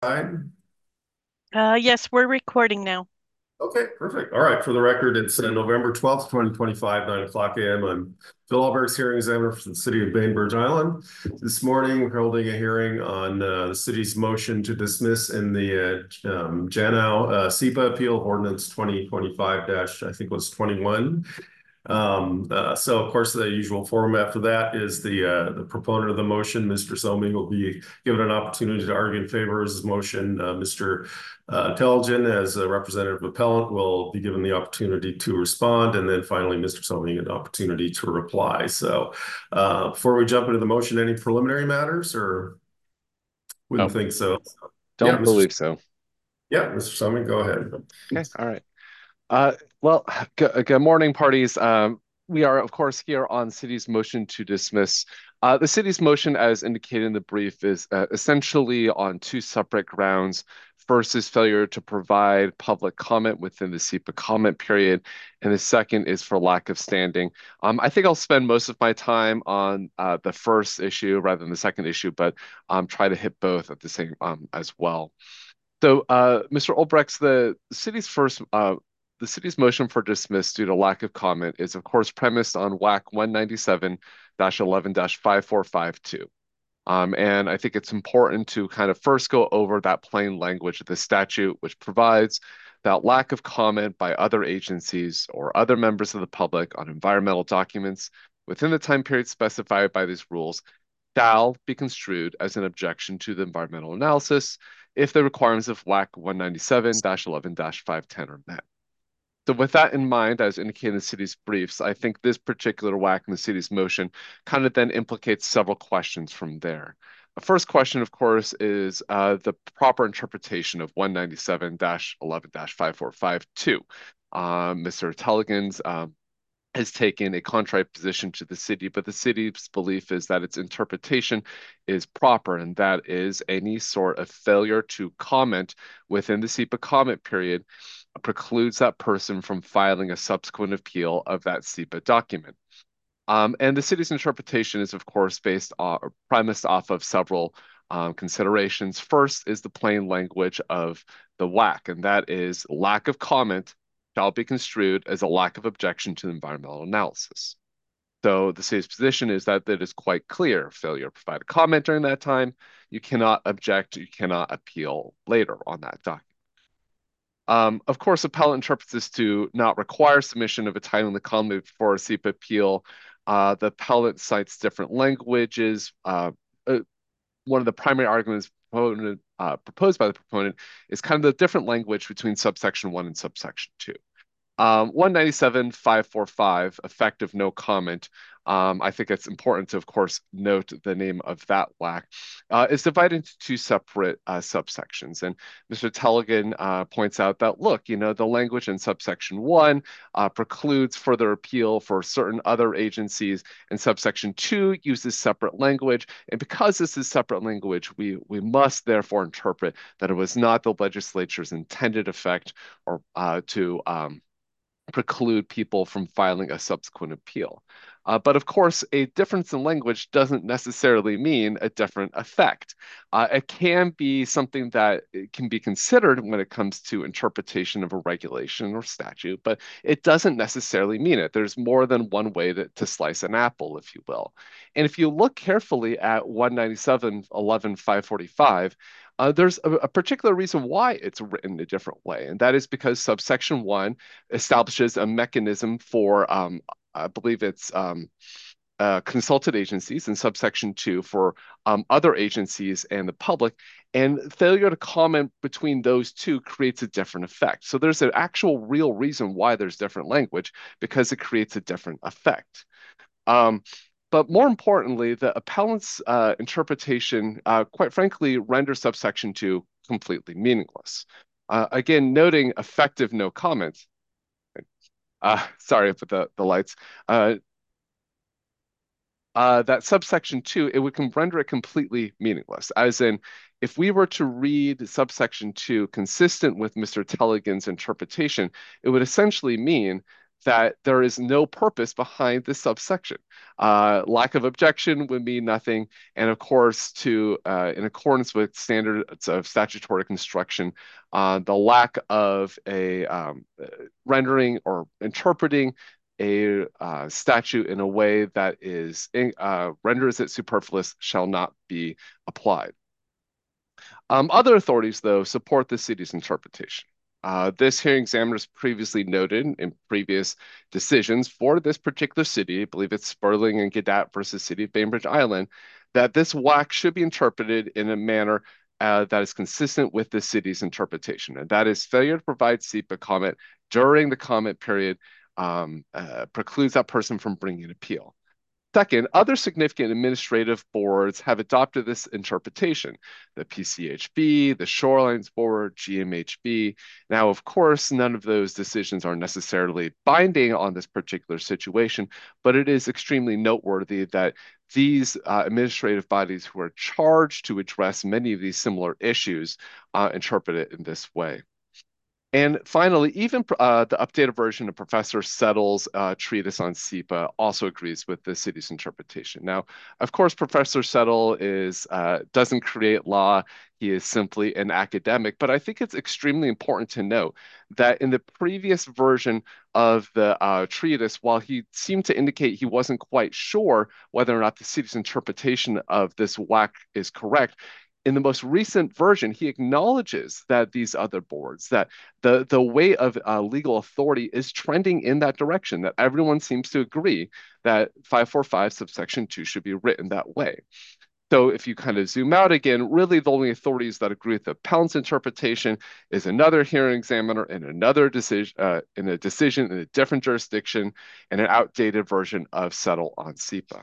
Yes, we're recording now. Okay, perfect. All right. For the record, it's November 12th, 2025, 9 o'clock a.m. I'm Phil Alberts, hearing examiner for the city of Bainbridge Island. This morning, we're holding a hearing on the city's motion to dismiss in the Janao SEPA appeal ordinance 2025 dash, I think it was 21. So of course, the usual format for that is the proponent of the motion, Mr. Somi, will be given an opportunity to argue in favor of his motion. Mr. Telgen, as a representative appellant, will be given the opportunity to respond, and then finally, Mr. Somi, an opportunity to reply. So, before we jump into the motion, any preliminary matters, or Oh, wouldn't think so? Yeah, don't Mr. believe so. Yeah, Mr. Somi, go ahead. Okay, all right. Uh, well, good morning, parties. We are, of course, here on city's motion to dismiss. The city's motion, as indicated in the brief, is essentially on two separate grounds. First is failure to provide public comment within the SEPA comment period, and the second is for lack of standing. I think I'll spend most of my time on the first issue rather than the second issue, but try to hit both at the same as well. So, Mr. Olbrechts, the city's motion for dismiss due to lack of comment is, of course, premised on WAC 197-11-5452. And I think it's important to kind of first go over that plain language of the statute, which provides that lack of comment by other agencies or other members of the public on environmental documents within the time period specified by these rules shall be construed as an objection to the environmental analysis if the requirements of WAC 197-11-510 are met. So with that in mind, as indicated in the city's briefs, I think this particular WAC in the city's motion kind of then implicates several questions from there. The first question, of course, is the proper interpretation of 197-11-5452. Mr. Telligan's has taken a contrary position to the city, but the city's belief is that its interpretation is proper, and that is any sort of failure to comment within the SEPA comment period precludes that person from filing a subsequent appeal of that SEPA document. And the city's interpretation is, of course, premised off of several considerations. First is the plain language of the WAC, and that is lack of comment shall be construed as a lack of objection to the environmental analysis. So the city's position is that it is quite clear. Failure to provide a comment during that time, you cannot object, you cannot appeal later on that document. Of course, appellant interprets this to not require submission of a timely comment before a SEPA appeal. The appellant cites different languages. One of the primary arguments proposed by the proponent is kind of the different language between subsection 1 and subsection 2. 197-545, effective no comment. I think it's important to, of course, note the name of that WAC. Is divided into two separate subsections. And Mr. Telligan points out that, look, the language in subsection 1 precludes further appeal for certain other agencies, and subsection 2 uses separate language. And because this is separate language, we must therefore interpret that it was not the legislature's intended effect or to preclude people from filing a subsequent appeal. But of course, a difference in language doesn't necessarily mean a different effect. It can be something that can be considered when it comes to interpretation of a regulation or statute, but it doesn't necessarily mean it. There's more than one way to slice an apple, if you will. And if you look carefully at 197-11-545, there's a particular reason why it's written a different way, and that is because subsection 1 establishes a mechanism for, I believe it's consulted agencies, and subsection 2 for other agencies and the public. And failure to comment between those two creates a different effect. So there's an actual real reason why there's different language, because it creates a different effect. But more importantly, the appellant's interpretation, quite frankly, renders subsection 2 completely meaningless. Again, noting effective no comment. Sorry for the lights. That subsection 2, it would render it completely meaningless. As in, if we were to read subsection 2 consistent with Mr. Telligan's interpretation, it would essentially mean that there is no purpose behind this subsection. Lack of objection would mean nothing, and of course, in accordance with standards of statutory construction, the lack of a rendering or interpreting a statute in a way that renders it superfluous shall not be applied. Other authorities, though, support the city's interpretation. This hearing examiner has previously noted in previous decisions for this particular city, I believe it's Sperling and Gadat versus City of Bainbridge Island, that this WAC should be interpreted in a manner that is consistent with the city's interpretation, and that is failure to provide SEPA comment during the comment period precludes that person from bringing an appeal. Second, other significant administrative boards have adopted this interpretation. The PCHB, the Shorelines Board, GMHB. Now, of course, none of those decisions are necessarily binding on this particular situation, but it is extremely noteworthy that these administrative bodies who are charged to address many of these similar issues interpret it in this way. And finally, even the updated version of Professor Settle's treatise on SEPA also agrees with the city's interpretation. Now, of course, Professor Settle doesn't create law. He is simply an academic. But I think it's extremely important to note that in the previous version of the treatise, while he seemed to indicate he wasn't quite sure whether or not the city's interpretation of this WAC is correct, in the most recent version, he acknowledges that these other boards, that the way of legal authority is trending in that direction, that everyone seems to agree that 545 subsection 2 should be written that way. So if you kind of zoom out again, really the only authorities that agree with the appellant's interpretation is another hearing examiner in another decision, in a decision in a different jurisdiction, and an outdated version of Settle on SEPA.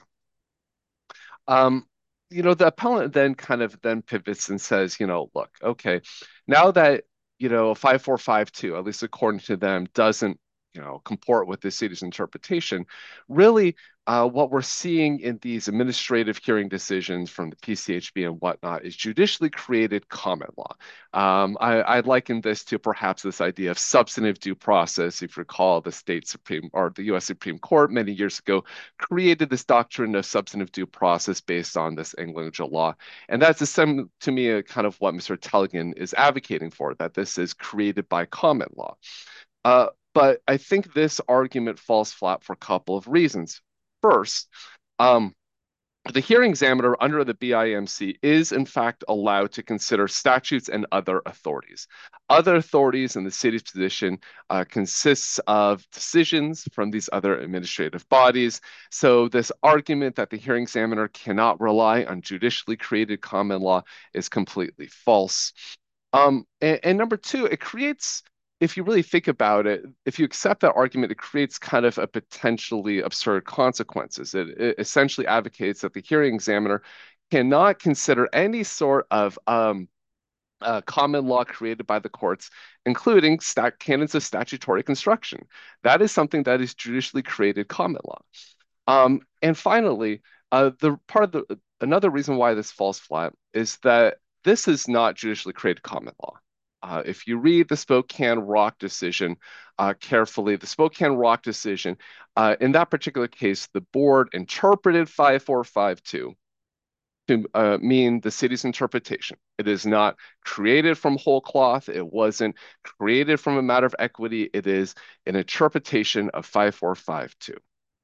The appellant then pivots and says, look, okay, now that, 5452, at least according to them, doesn't, comport with the city's interpretation, really what we're seeing in these administrative hearing decisions from the PCHB and whatnot is judicially created common law. I liken this to perhaps this idea of substantive due process. If you recall, the state Supreme or the U.S. Supreme Court many years ago created this doctrine of substantive due process based on this English law. And that's to me a kind of what Mr. Tellegen is advocating for, that this is created by common law. But I think this argument falls flat for a couple of reasons. First, the hearing examiner under the BIMC is in fact allowed to consider statutes and other authorities. Other authorities in the city's position consists of decisions from these other administrative bodies. So this argument that the hearing examiner cannot rely on judicially created common law is completely false. And number two, it creates, if you really think about it, if you accept that argument, it creates kind of a potentially absurd consequences. It essentially advocates that the hearing examiner cannot consider any sort of common law created by the courts, including canons of statutory construction. That is something that is judicially created common law. And finally, another reason why this falls flat is that this is not judicially created common law. If you read the Spokane Rock decision carefully, the Spokane Rock decision, in that particular case, the board interpreted 5452 to mean the city's interpretation. It is not created from whole cloth. It wasn't created from a matter of equity. It is an interpretation of 5452.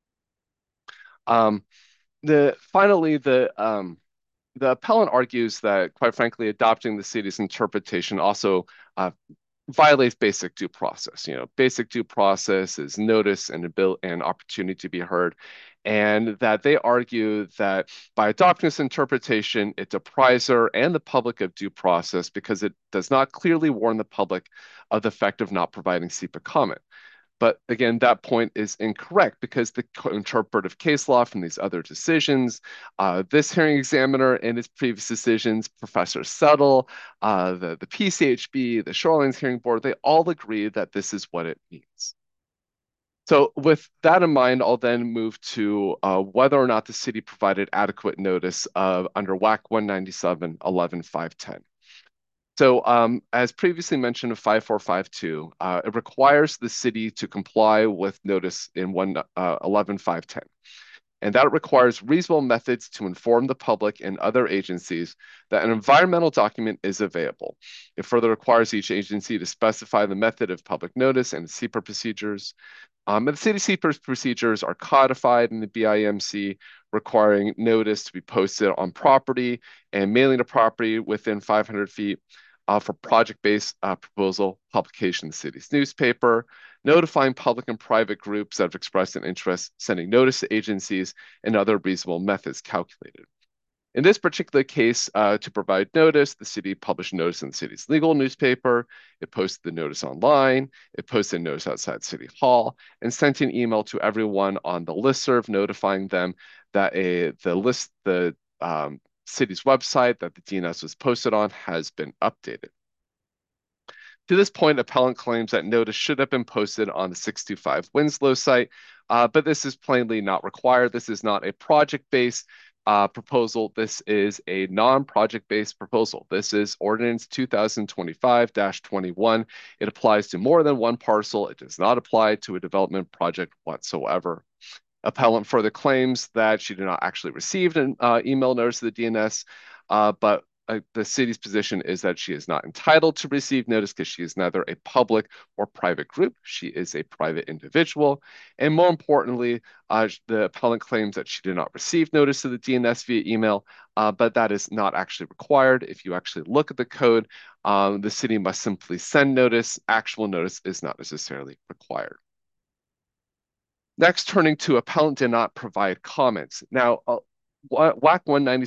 Finally, the appellant argues that, quite frankly, adopting the city's interpretation also violates basic due process. Basic due process is notice and opportunity to be heard, and that they argue that by adopting this interpretation, it deprives her and the public of due process because it does not clearly warn the public of the effect of not providing SEPA comment. But again, that point is incorrect because the interpretive case law from these other decisions, this hearing examiner in his previous decisions, Professor Settle, the PCHB, the Shorelines Hearing Board, they all agree that this is what it means. So with that in mind, I'll then move to whether or not the city provided adequate notice under WAC 197-11-510. So, as previously mentioned in 5452, it requires the city to comply with notice in 111.510. And that requires reasonable methods to inform the public and other agencies that an environmental document is available. It further requires each agency to specify the method of public notice and CEPR procedures. And the city CEPR procedures are codified in the BIMC, requiring notice to be posted on property and mailing to property within 500 feet for project-based proposal publication in the city's newspaper, notifying public and private groups that have expressed an interest, sending notice to agencies, and other reasonable methods calculated. In this particular case, to provide notice, the city published notice in the city's legal newspaper, it posted the notice online, it posted a notice outside City Hall, and sent an email to everyone on the listserv notifying them that the city's website that the DNS was posted on has been updated. To this point, appellant claims that notice should have been posted on the 625 Winslow site, but this is plainly not required. This is not a project-based proposal. This is a non-project-based proposal. This is Ordinance 2025-21. It applies to more than one parcel. It does not apply to a development project whatsoever. Appellant further claims that she did not actually receive an email notice of the DNS, but the city's position is that she is not entitled to receive notice because she is neither a public or private group. She is a private individual. And more importantly, the appellant claims that she did not receive notice of the DNS via email, but that is not actually required. If you actually look at the code, the city must simply send notice. Actual notice is not necessarily required. Next, turning to appellant did not provide comments. Now, WAC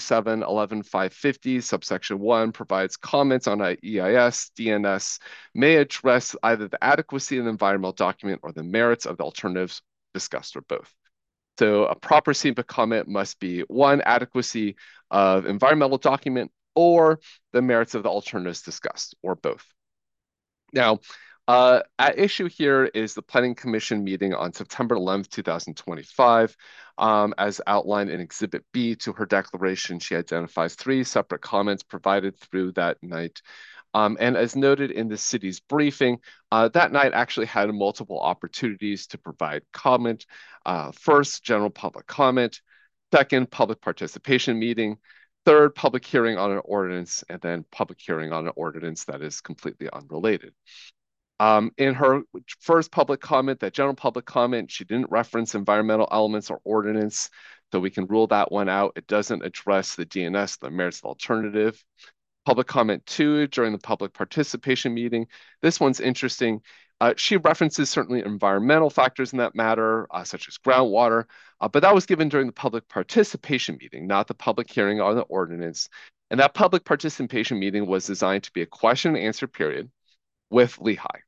197.11.550, subsection 1, provides comments on EIS, DNS, may address either the adequacy of the environmental document or the merits of the alternatives discussed, or both. So a proper SEPA comment must be 1, adequacy of environmental document, or the merits of the alternatives discussed, or both. Now, at issue here is the Planning Commission meeting on September 11th, 2025. As outlined in Exhibit B to her declaration, she identifies 3 separate comments provided through that night. And as noted in the city's briefing, that night actually had multiple opportunities to provide comment. First, general public comment. Second, public participation meeting. Third, public hearing on an ordinance, and then public hearing on an ordinance that is completely unrelated. In her first public comment, that general public comment, she didn't reference environmental elements or ordinance, so we can rule that one out. It doesn't address the DNS, the merits of alternative. Public comment 2, during the public participation meeting. This one's interesting. She references certainly environmental factors in that matter, such as groundwater, but that was given during the public participation meeting, not the public hearing on the ordinance. And that public participation meeting was designed to be a question and answer period with Lehigh.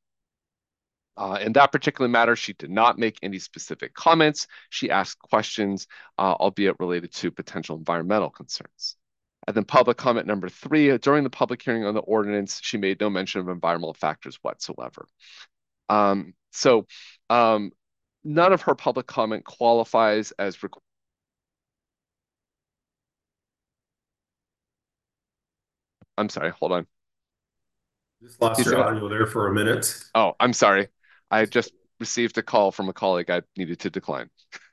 In that particular matter, she did not make any specific comments. She asked questions, albeit related to potential environmental concerns. And then public comment number 3, during the public hearing on the ordinance, she made no mention of environmental factors whatsoever. So none of her public comment qualifies as I'm sorry, hold on. Just lost your audio there for a minute. Oh, I'm sorry. I just received a call from a colleague I needed to decline.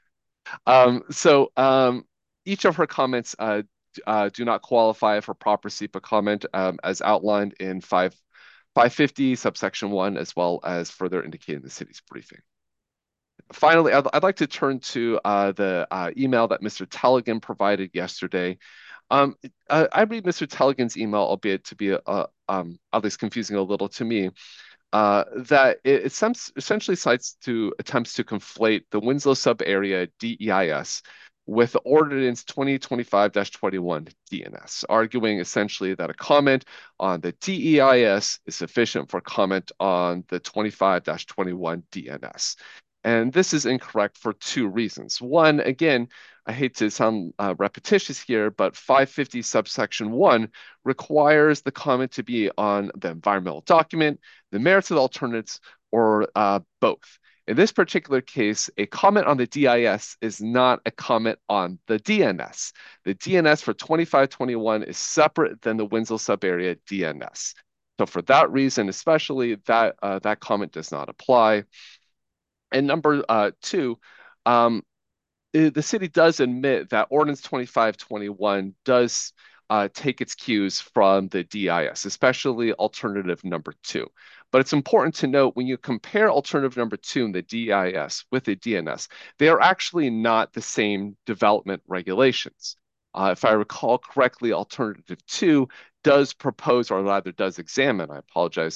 Each of her comments do not qualify for proper SEPA comment as outlined in 550 subsection 1, as well as further indicated in the city's briefing. Finally, I'd like to turn to the email that Mr. Tellegen provided yesterday. I read Mr. Tellegen's email, albeit to be at least confusing a little to me, that it essentially cites attempts to conflate the Winslow sub-area DEIS with the Ordinance 2025-21 DNS, arguing essentially that a comment on the DEIS is sufficient for comment on the 25-21 DNS. And this is incorrect for 2 reasons. One, again, I hate to sound repetitious here, but 550 subsection 1 requires the comment to be on the environmental document, the merits of the alternatives, or both. In this particular case, a comment on the DIS is not a comment on the DNS. The DNS for 2521 is separate than the Winslow sub-area DNS. So for that reason, especially that comment does not apply. And number two, um, the city does admit that Ordinance 2521 does take its cues from the DIS, especially alternative number two. But it's important to note when you compare alternative number two and the DIS with the DNS, they are actually not the same development regulations. If I recall correctly, alternative two does propose, or rather does examine, I apologize,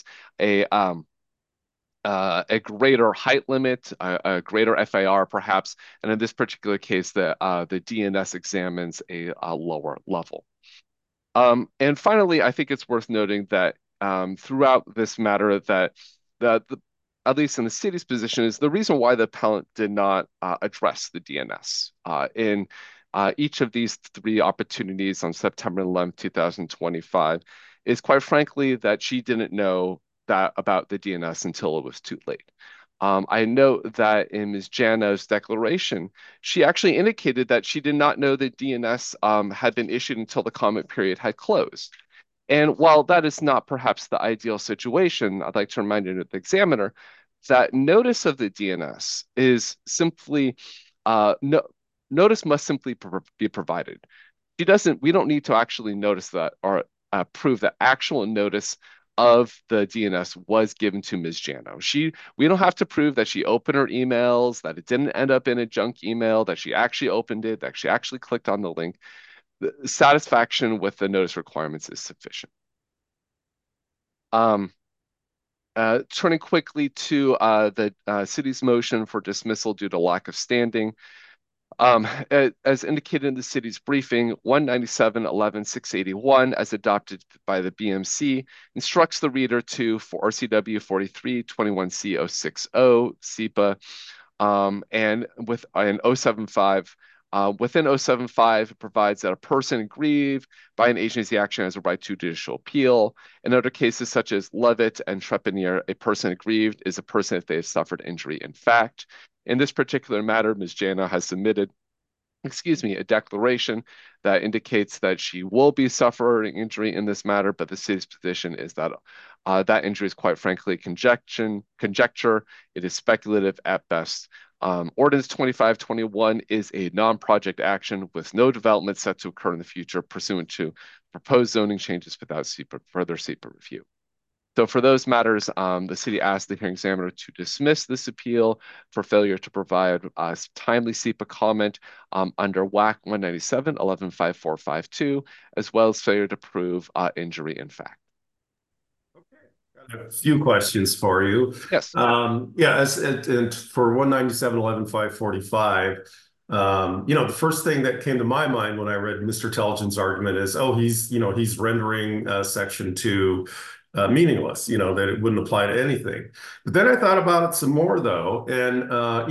a greater height limit, a greater FAR perhaps, and in this particular case, the DNS examines a lower level. And finally, I think it's worth noting that throughout this matter, that at least in the city's position, is the reason why the appellant did not address the DNS in each of these three opportunities on September 11th, 2025, is quite frankly that she didn't know that about the DNS until it was too late. I note that in Ms. Jano's declaration, she actually indicated that she did not know that DNS had been issued until the comment period had closed. And while that is not perhaps the ideal situation, I'd like to remind the examiner that notice of the DNS is simply notice must simply be provided. We don't need to actually notice that or prove that actual notice of the DNS was given to Ms. Jano. We don't have to prove that she opened her emails, that it didn't end up in a junk email, that she actually opened it, that she actually clicked on the link. The satisfaction with the notice requirements is sufficient. Turning quickly to the city's motion for dismissal due to lack of standing. As indicated in the city's briefing, 197.11.681, as adopted by the BMC, instructs the reader to, for RCW 4321C060, SEPA, and in 075, within 075, it provides that a person aggrieved by an agency action has a right to judicial appeal. In other cases such as Levitt and Trepanier, a person aggrieved is a person if they have suffered injury in fact. In this particular matter, Ms. Jano has submitted, a declaration that indicates that she will be suffering injury in this matter, but the city's position is that that injury is quite frankly conjecture. It is speculative at best. Ordinance 2521 is a non-project action with no development set to occur in the future pursuant to proposed zoning changes without further SEPA review. So for those matters, the city asked the hearing examiner to dismiss this appeal for failure to provide a timely SEPA comment under WAC 197.11.5452, as well as failure to prove injury in fact. A few questions for you. Yes. And for 197.11.545, the first thing that came to my mind when I read Mr. Telligent's argument is, he's rendering Section 2 meaningless, that it wouldn't apply to anything. But then I thought about it some more, though, and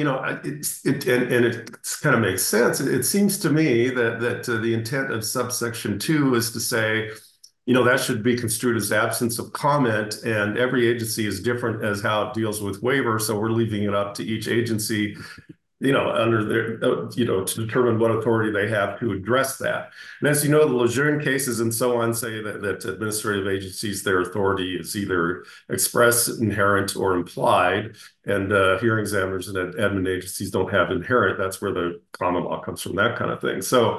it kind of makes sense. It seems to me that the intent of subsection 2 is to say, that should be construed as absence of comment, and every agency is different as how it deals with waiver. So we're leaving it up to each agency, under their, to determine what authority they have to address that. And as you know, the Lejeune cases and so on say that administrative agencies, their authority is either express, inherent, or implied. And hearing examiners and admin agencies don't have inherent. That's where the common law comes from, that kind of thing. So,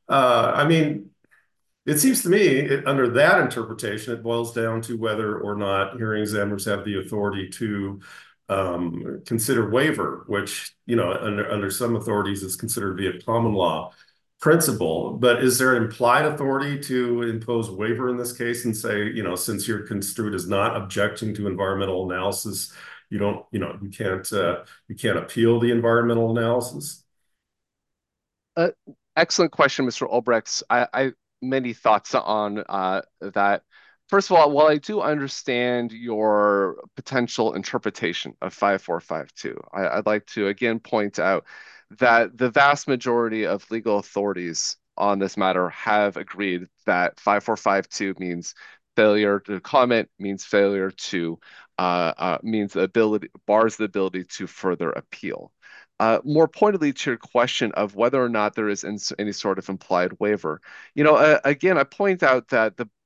it seems to me, under that interpretation, it boils down to whether or not hearing examiners have the authority to consider waiver, which, under some authorities is considered to be a common law principle. But is there an implied authority to impose waiver in this case and say, since you're construed as not objecting to environmental analysis, you can't appeal the environmental analysis? Excellent question, Mr. Olbrecht. I many thoughts on that. First of all, while I do understand your potential interpretation of 5452, I'd like to again point out that the vast majority of legal authorities on this matter have agreed that 5452 means failure to comment, means failure to means the ability, bars the ability to further appeal. More pointedly to your question of whether or not there is any sort of implied waiver, again, I point out that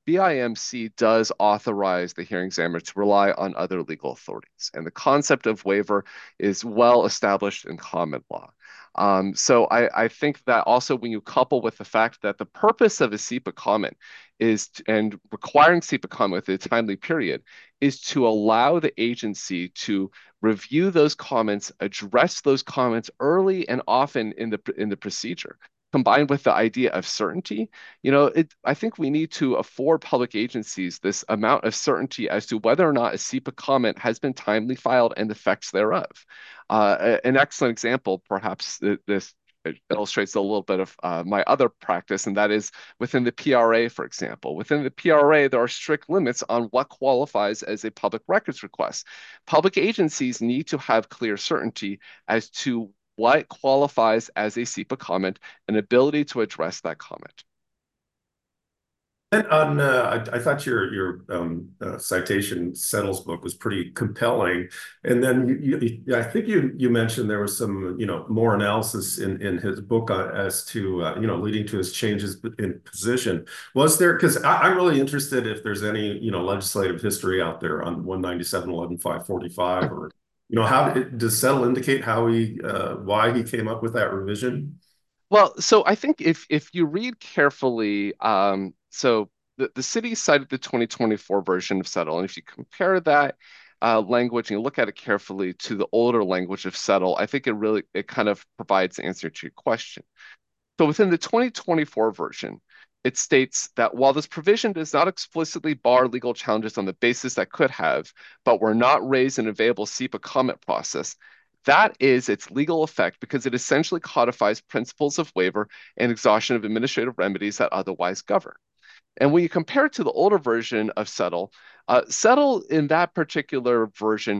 BIMC does authorize the hearing examiner to rely on other legal authorities, and the concept of waiver is well established in common law. So I think that also when you couple with the fact that the purpose of a SEPA comment and requiring SEPA comment with a timely period is to allow the agency to review those comments, address those comments early and often in the procedure, combined with the idea of certainty. I think we need to afford public agencies this amount of certainty as to whether or not a SEPA comment has been timely filed and the effects thereof. An excellent example, perhaps this illustrates a little bit of my other practice, and that is within the PRA, for example. Within the PRA, there are strict limits on what qualifies as a public records request. Public agencies need to have clear certainty as to what qualifies as a SEPA comment and ability to address that comment. And I thought your citation settles book was pretty compelling, and then I think you mentioned there was some more analysis in his book as to leading to his changes in position. Was there, because I'm really interested if there's any legislative history out there on 197.11.545, or how does Settle indicate how why he came up with that revision? Well, so I think if you read carefully, so the city cited the 2024 version of Settle, and if you compare that language and you look at it carefully to the older language of Settle, I think it kind of provides the answer to your question. So within the 2024 version, it states that while this provision does not explicitly bar legal challenges on the basis that could have, but were not raised in available SEPA comment process, that is its legal effect because it essentially codifies principles of waiver and exhaustion of administrative remedies that otherwise govern. And when you compare it to the older version of Settle, Settle in that particular version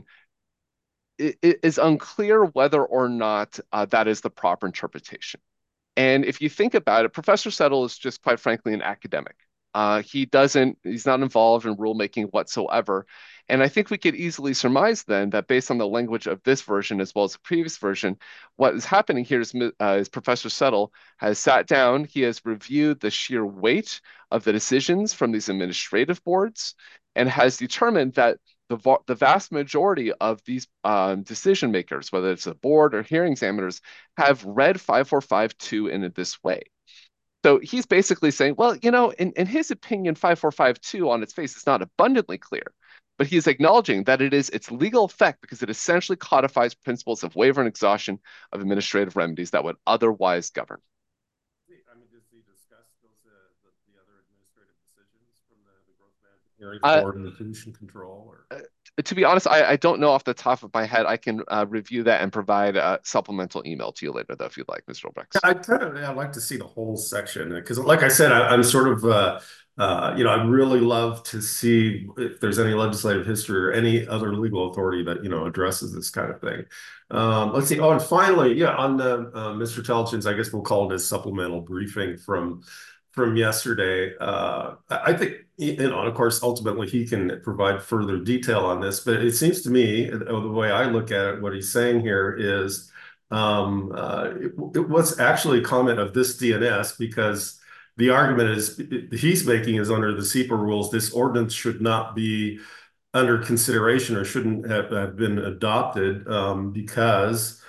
it is unclear whether or not that is the proper interpretation. And if you think about it, Professor Settle is just quite frankly an academic. He's not involved in rulemaking whatsoever. And I think we could easily surmise then that based on the language of this version as well as the previous version, what is happening here is Professor Settle has sat down, he has reviewed the sheer weight of the decisions from these administrative boards and has determined that the vast majority of these decision makers, whether it's a board or hearing examiners, have read 5452 in this way. So he's basically saying, well, in his opinion, 5452 on its face is not abundantly clear, but he's acknowledging that it is its legal effect because it essentially codifies principles of waiver and exhaustion of administrative remedies that would otherwise govern. I mean, does he discuss the other administrative decisions from the growth management hearing board and the pollution control? To be honest, I don't know off the top of my head. I can review that and provide a supplemental email to you later, though, if you'd like, Mr. Obrecht. I'd like to see the whole section because, like I said, I'm sort of, I'd really love to see if there's any legislative history or any other legal authority that, addresses this kind of thing. Let's see. Oh, and finally, on the Mr. Telchin's, I guess we'll call it a supplemental briefing from yesterday. I think, and of course, ultimately he can provide further detail on this, but it seems to me, the way I look at it, what he's saying here is it was actually a comment of this DNS because the argument he's making is under the SEPA rules, this ordinance should not be under consideration or shouldn't have been adopted because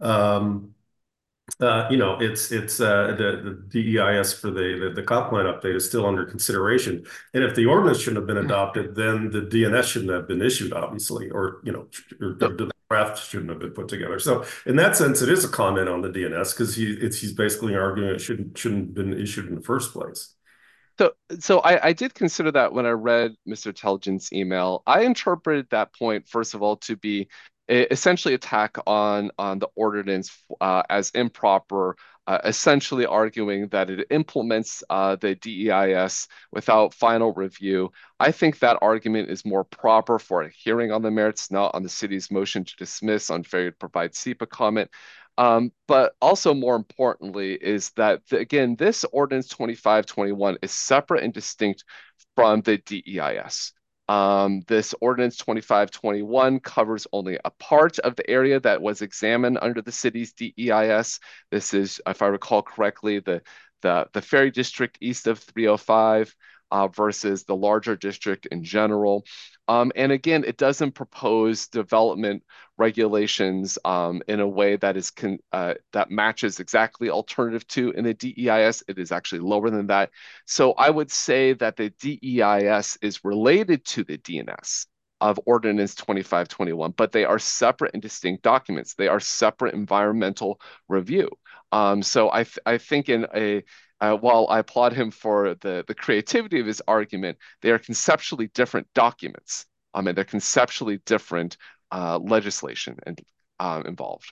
it's the DEIS for the comp plan update is still under consideration. And if the ordinance shouldn't have been adopted, then the DNS shouldn't have been issued, obviously, or the draft shouldn't have been put together. So in that sense, it is a comment on the DNS because he's basically arguing it shouldn't have been issued in the first place. So I did consider that when I read Mr. Telgin's email. I interpreted that point, first of all, to be essentially attack on the ordinance as improper, essentially arguing that it implements the DEIS without final review. I think that argument is more proper for a hearing on the merits, not on the city's motion to dismiss on failure to provide SEPA comment. But also more importantly is that, again, this ordinance 2521 is separate and distinct from the DEIS. This ordinance 2521 covers only a part of the area that was examined under the city's DEIS. This is, if I recall correctly, the ferry district east of 305. versus the larger district in general. And again, it doesn't propose development regulations in a way that that matches exactly alternative two in the DEIS. It is actually lower than that. So I would say that the DEIS is related to the DNS of Ordinance 2521, but they are separate and distinct documents. They are separate environmental review. So I think while I applaud him for the creativity of his argument, they are conceptually different documents. And they're conceptually different legislation involved.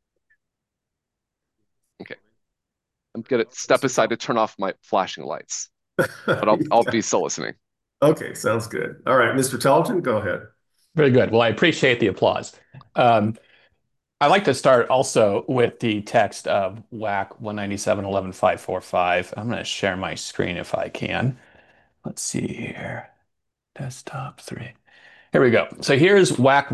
Okay, I'm gonna step aside to turn off my flashing lights, but I'll be still listening. Okay, sounds good. All right, Mr. Telton, go ahead. Very good. Well, I appreciate the applause. I'd like to start also with the text of WAC 197.11.545. I'm going to share my screen if I can. Let's see here. Desktop 3. Here we go. So here's WAC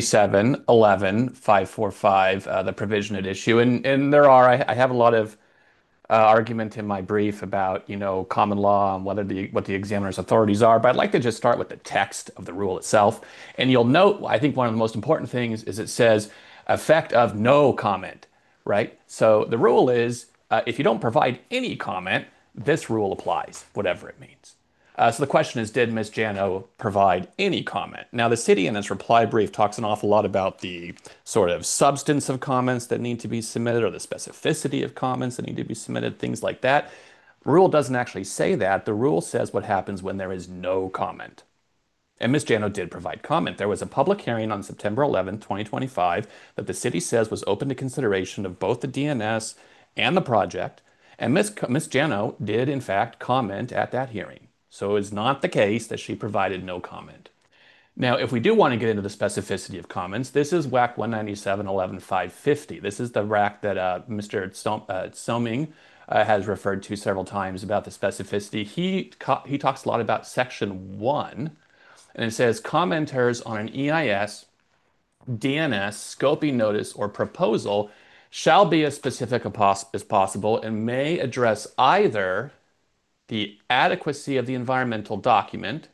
197.11.545, the provision at issue. And I have a lot of argument in my brief about, common law and what the examiner's authorities are, but I'd like to just start with the text of the rule itself. And you'll note, I think one of the most important things is it says effect of no comment, right? So the rule is if you don't provide any comment, this rule applies, whatever it means. So the question is, did Ms. Jano provide any comment? Now, the city in its reply brief talks an awful lot about the sort of substance of comments that need to be submitted or the specificity of comments that need to be submitted, things like that. The rule doesn't actually say that. The rule says what happens when there is no comment. And Ms. Jano did provide comment. There was a public hearing on September 11, 2025, that the city says was open to consideration of both the DNS and the project. And Ms. Jano did, in fact, comment at that hearing. So it's not the case that she provided no comment. Now, if we do want to get into the specificity of comments, this is WAC 197.11.550. This is the WAC that Mr. Soming has referred to several times about the specificity. He talks a lot about Section 1, and it says commenters on an EIS, DNS, scoping notice, or proposal shall be as specific as possible and may address either the adequacy of the environmental document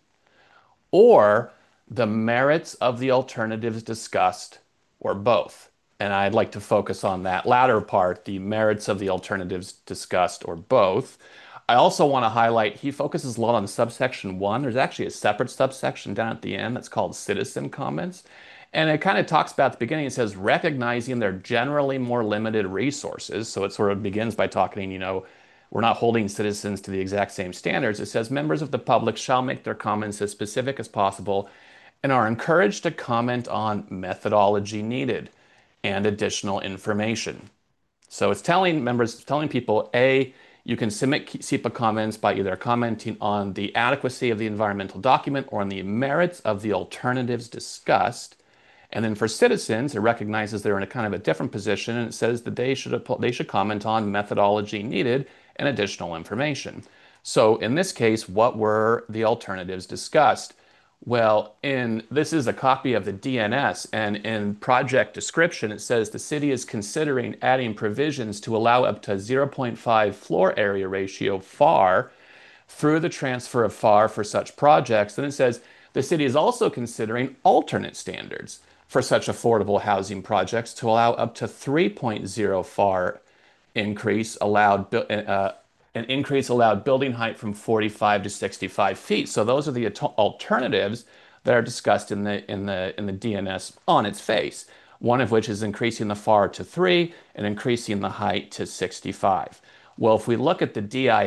or the merits of the alternatives discussed, or both. And I'd like to focus on that latter part, the merits of the alternatives discussed, or both. I also want to highlight, he focuses a lot on subsection 1. There's actually a separate subsection down at the end that's called citizen comments. And it kind of talks about at the beginning, it says recognizing their generally more limited resources. So it sort of begins by talking, we're not holding citizens to the exact same standards. It says members of the public shall make their comments as specific as possible and are encouraged to comment on methodology needed and additional information. So it's telling people, A, you can submit SEPA comments by either commenting on the adequacy of the environmental document or on the merits of the alternatives discussed. And then for citizens, it recognizes they're in a kind of a different position, and it says that they should comment on methodology needed and additional information. So in this case, what were the alternatives discussed? Well, this is a copy of the DNS, and in project description, it says the city is considering adding provisions to allow up to 0.5 floor area ratio FAR through the transfer of FAR for such projects. Then it says the city is also considering alternate standards for such affordable housing projects to allow up to 3.0 FAR increase allowed an increase allowed building height from 45 to 65 feet. So those are the alternatives that are discussed in the DNS on its face. One of which is increasing the FAR to 3 and increasing the height to 65. Well, if we look at the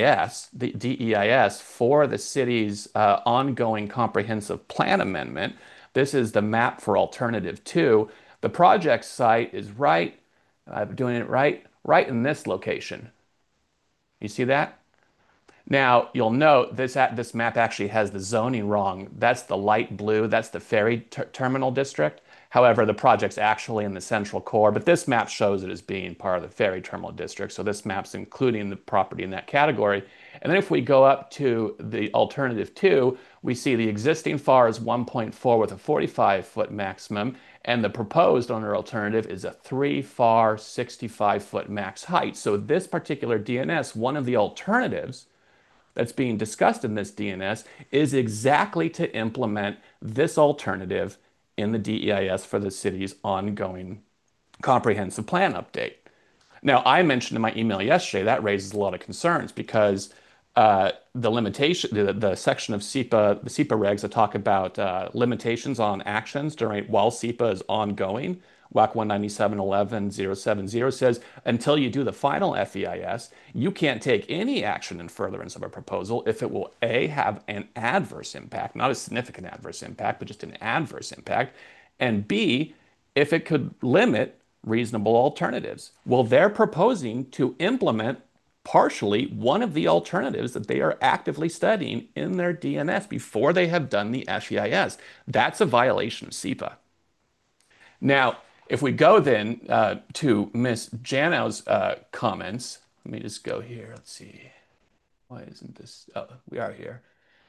DEIS for the city's ongoing comprehensive plan amendment, this is the map for alternative 2. The project site is I'm doing it right in this location. You see that? Now, you'll note this map actually has the zoning wrong. That's the light blue. That's the ferry terminal district. However, the project's actually in the central core, but this map shows it as being part of the ferry terminal district. So this map's including the property in that category. And then if we go up to the alternative 2, we see the existing FAR is 1.4 with a 45-foot maximum, and the proposed owner alternative is a 3 FAR 65-foot max height. So this particular DNS, one of the alternatives that's being discussed in this DNS is exactly to implement this alternative in the DEIS for the city's ongoing comprehensive plan update. Now, I mentioned in my email yesterday that raises a lot of concerns because the limitation, the section of SEPA, the SEPA regs that talk about limitations on actions during while SEPA is ongoing, WAC 197.11.070 says until you do the final FEIS, you can't take any action in furtherance of a proposal if it will A, have an adverse impact, not a significant adverse impact, but just an adverse impact, and B, if it could limit reasonable alternatives. Well, they're proposing to implement partially one of the alternatives that they are actively studying in their DNS before they have done the FEIS. That's a violation of SEPA. Now, if we go then to Ms. Janow's comments, let me just go here. Let's see. Why isn't this? Oh, we are here.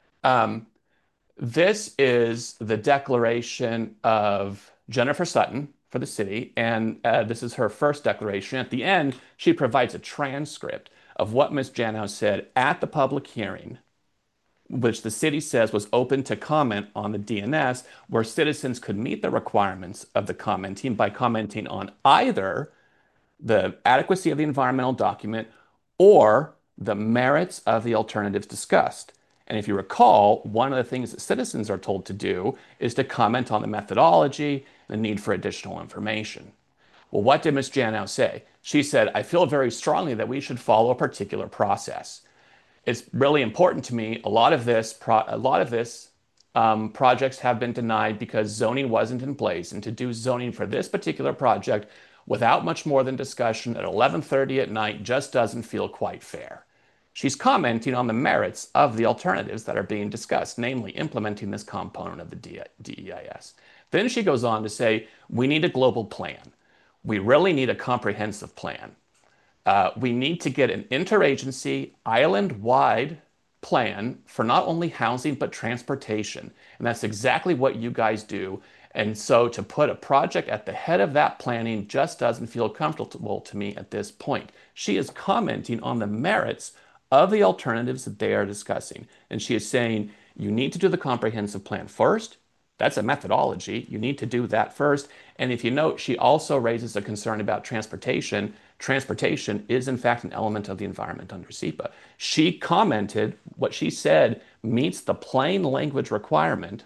This is the declaration of Jennifer Sutton for the city, and this is her first declaration. At the end, she provides a transcript of what Ms. Janow said at the public hearing, which the city says was open to comment on the DNS, where citizens could meet the requirements of the commenting by commenting on either the adequacy of the environmental document or the merits of the alternatives discussed. And if you recall, one of the things that citizens are told to do is to comment on the methodology, the need for additional information. Well, what did Ms. Janow say? She said, I feel very strongly that we should follow a particular process. It's really important to me. A lot of this projects have been denied because zoning wasn't in place, and to do zoning for this particular project without much more than discussion at 11:30 at night just doesn't feel quite fair. She's commenting on the merits of the alternatives that are being discussed, namely implementing this component of the DEIS. Then she goes on to say, we need a global plan. We really need a comprehensive plan. We need to get an interagency, island-wide plan for not only housing, but transportation. And that's exactly what you guys do. And so to put a project at the head of that planning just doesn't feel comfortable to me at this point. She is commenting on the merits of the alternatives that they are discussing. And she is saying, you need to do the comprehensive plan first. That's a methodology. You need to do that first. And if you note, she also raises a concern about transportation. Transportation is, in fact, an element of the environment under SEPA. She commented what she said meets the plain language requirement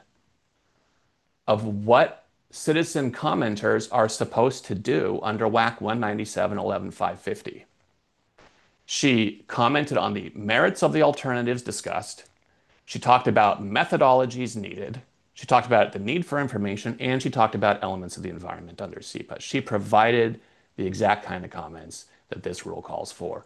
of what citizen commenters are supposed to do under WAC 197.11.550. She commented on the merits of the alternatives discussed. She talked about methodologies needed. She talked about the need for information, and she talked about elements of the environment under SEPA. She provided the exact kind of comments that this rule calls for.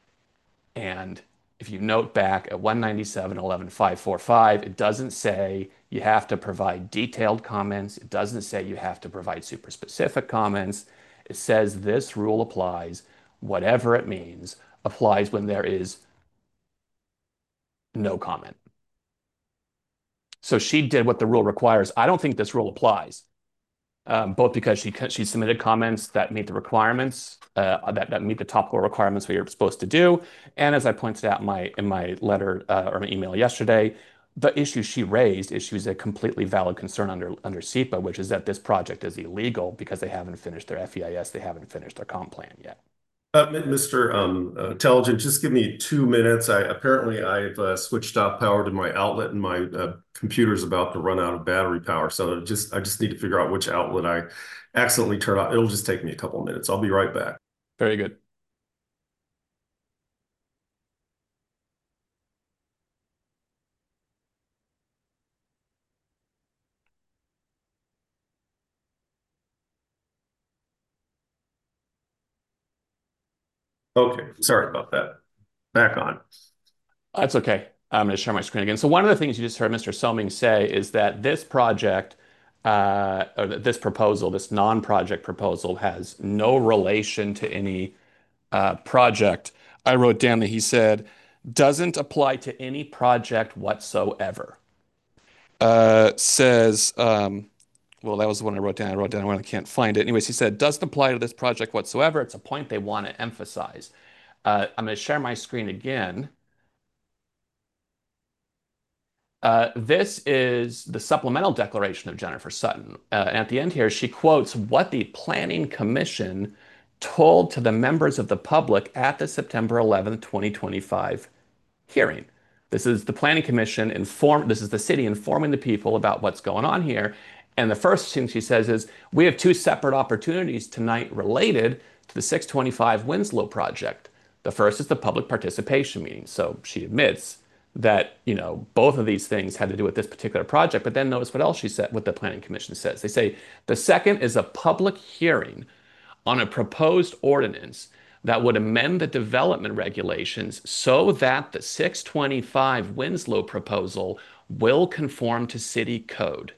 And if you note back at 197.11.545, it doesn't say you have to provide detailed comments. It doesn't say you have to provide super specific comments. It says this rule applies, whatever it means, applies when there is no comment. So she did what the rule requires. I don't think this rule applies, both because she submitted comments that meet the requirements, that meet the topical requirements what you're supposed to do. And as I pointed out in my letter or my email yesterday, the issue she raised is a completely valid concern under SEPA, which is that this project is illegal because they haven't finished their FEIS, they haven't finished their comp plan yet. Mr. Intelligent, just give me 2 minutes. Apparently I've switched off power to my outlet, and my computer's about to run out of battery power. So I just need to figure out which outlet I accidentally turned off. It'll just take me a couple of minutes. I'll be right back. Very good. Okay, sorry about that. Back on. That's okay. I'm going to share my screen again. So one of the things you just heard Mr. Soming say is that this project, or this proposal, this non-project proposal, has no relation to any project. I wrote down that he said, doesn't apply to any project whatsoever. Says, well, that was the one I wrote down. I wrote down one, I can't find it. Anyways, he said, doesn't apply to this project whatsoever. It's a point they want to emphasize. I'm going to share my screen again. This is the supplemental declaration of Jennifer Sutton. And at the end here, she quotes what the Planning Commission told to the members of the public at the September 11th, 2025 hearing. This is the Planning Commission this is the city informing the people about what's going on here. And the first thing she says is, we have two separate opportunities tonight related to the 625 Winslow project. The first is the public participation meeting. So she admits that, both of these things had to do with this particular project. But then notice what else she said, what the Planning Commission says. They say the second is a public hearing on a proposed ordinance that would amend the development regulations so that the 625 Winslow proposal will conform to city code.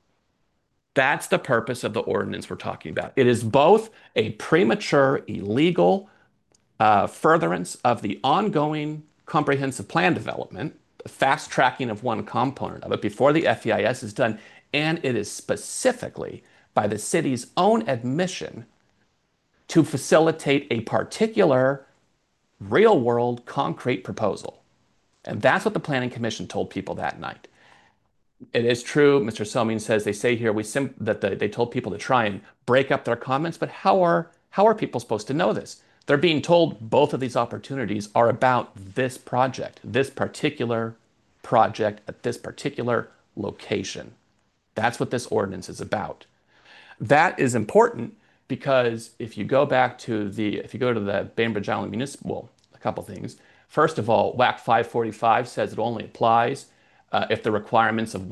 That's the purpose of the ordinance we're talking about. It is both a premature, illegal furtherance of the ongoing comprehensive plan development, the fast tracking of one component of it before the FEIS is done, and it is specifically, by the city's own admission, to facilitate a particular real world concrete proposal. And that's what the Planning Commission told people that night. It is true, Mr. Soming says, they say here that they told people to try and break up their comments, but how are people supposed to know this? They're being told both of these opportunities are about this project, this particular project at this particular location. That's what this ordinance is about. That is important because if you go to the Bainbridge Island Municipal, a couple things. First of all, WAC 545 says it only applies if the requirements of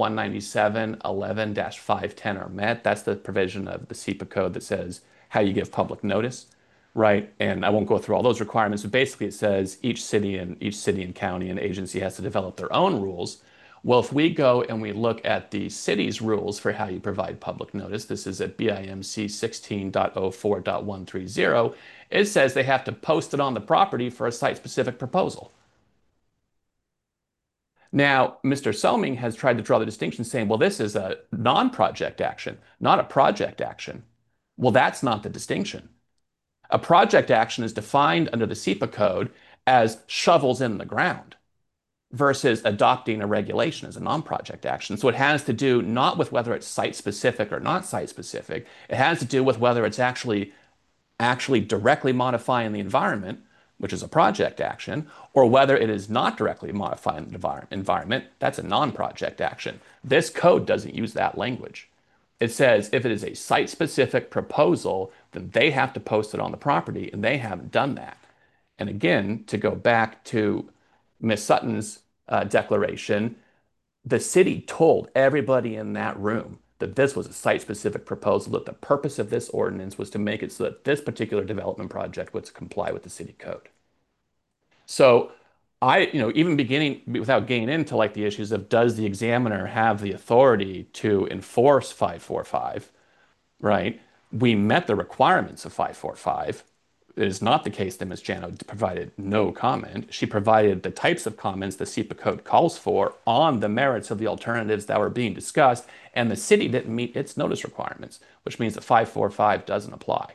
197.11-510 are met. That's the provision of the SEPA code that says how you give public notice, right? And I won't go through all those requirements, but basically it says each city and county and agency has to develop their own rules. Well, if we go and we look at the city's rules for how you provide public notice, this is at BIMC 16.04.130, it says they have to post it on the property for a site-specific proposal. Now, Mr. Soming has tried to draw the distinction saying, well, this is a non-project action, not a project action. Well, that's not the distinction. A project action is defined under the SEPA code as shovels in the ground versus adopting a regulation as a non-project action. So it has to do not with whether it's site-specific or not site-specific. It has to do with whether it's actually directly modifying the environment, which is a project action, or whether it is not directly modifying the environment, that's a non-project action. This code doesn't use that language. It says if it is a site-specific proposal, then they have to post it on the property, and they haven't done that. And again, to go back to Ms. Sutton's declaration, the city told everybody in that room that this was a site-specific proposal, that the purpose of this ordinance was to make it so that this particular development project would comply with the city code. So even beginning without getting into like the issues of does the examiner have the authority to enforce 545, right? We met the requirements of 545. It is not the case that Ms. Jano provided no comment. She provided the types of comments the SEPA code calls for on the merits of the alternatives that were being discussed, and the city didn't meet its notice requirements, which means that 545 doesn't apply.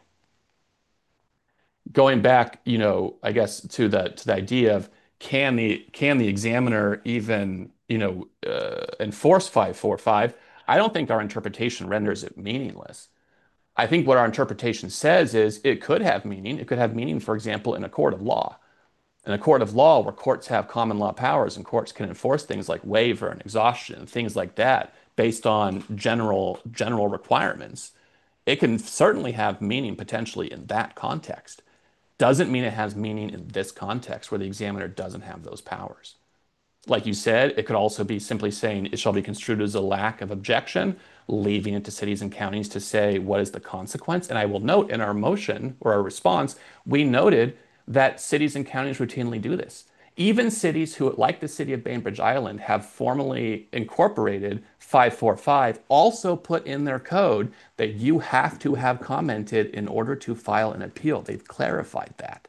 Going back, I guess to the idea of can the examiner even, enforce 545? I don't think our interpretation renders it meaningless. I think what our interpretation says is it could have meaning. It could have meaning, for example, in a court of law. In a court of law where courts have common law powers and courts can enforce things like waiver and exhaustion and things like that based on general requirements. It can certainly have meaning potentially in that context. Doesn't mean it has meaning in this context where the examiner doesn't have those powers. Like you said, it could also be simply saying it shall be construed as a lack of objection, leaving it to cities and counties to say what is the consequence. And I will note in our motion or our response, we noted that cities and counties routinely do this. Even cities who, like the city of Bainbridge Island, have formally incorporated 545 also put in their code that you have to have commented in order to file an appeal. They've clarified that.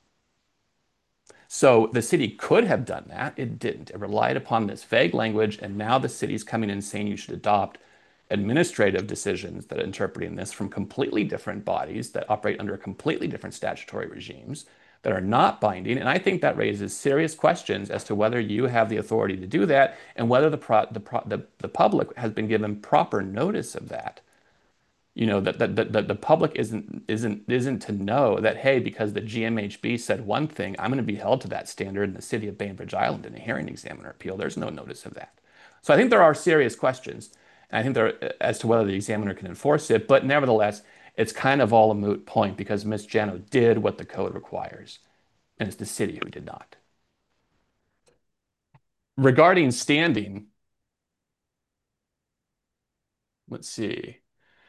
So the city could have done that. It didn't. It relied upon this vague language, and now the city's coming in saying you should adopt administrative decisions that are interpreting this from completely different bodies that operate under completely different statutory regimes that are not binding. And I think that raises serious questions as to whether you have the authority to do that and whether the public has been given proper notice of that. That the public isn't to know that, hey, because the GMHB said one thing, I'm going to be held to that standard in the city of Bainbridge Island in a hearing examiner appeal. There's no notice of that. So I think there are serious questions. And I think there as to whether the examiner can enforce it, but nevertheless, it's kind of all a moot point because Ms. Jano did what the code requires, and it's the city who did not. Regarding standing, let's see.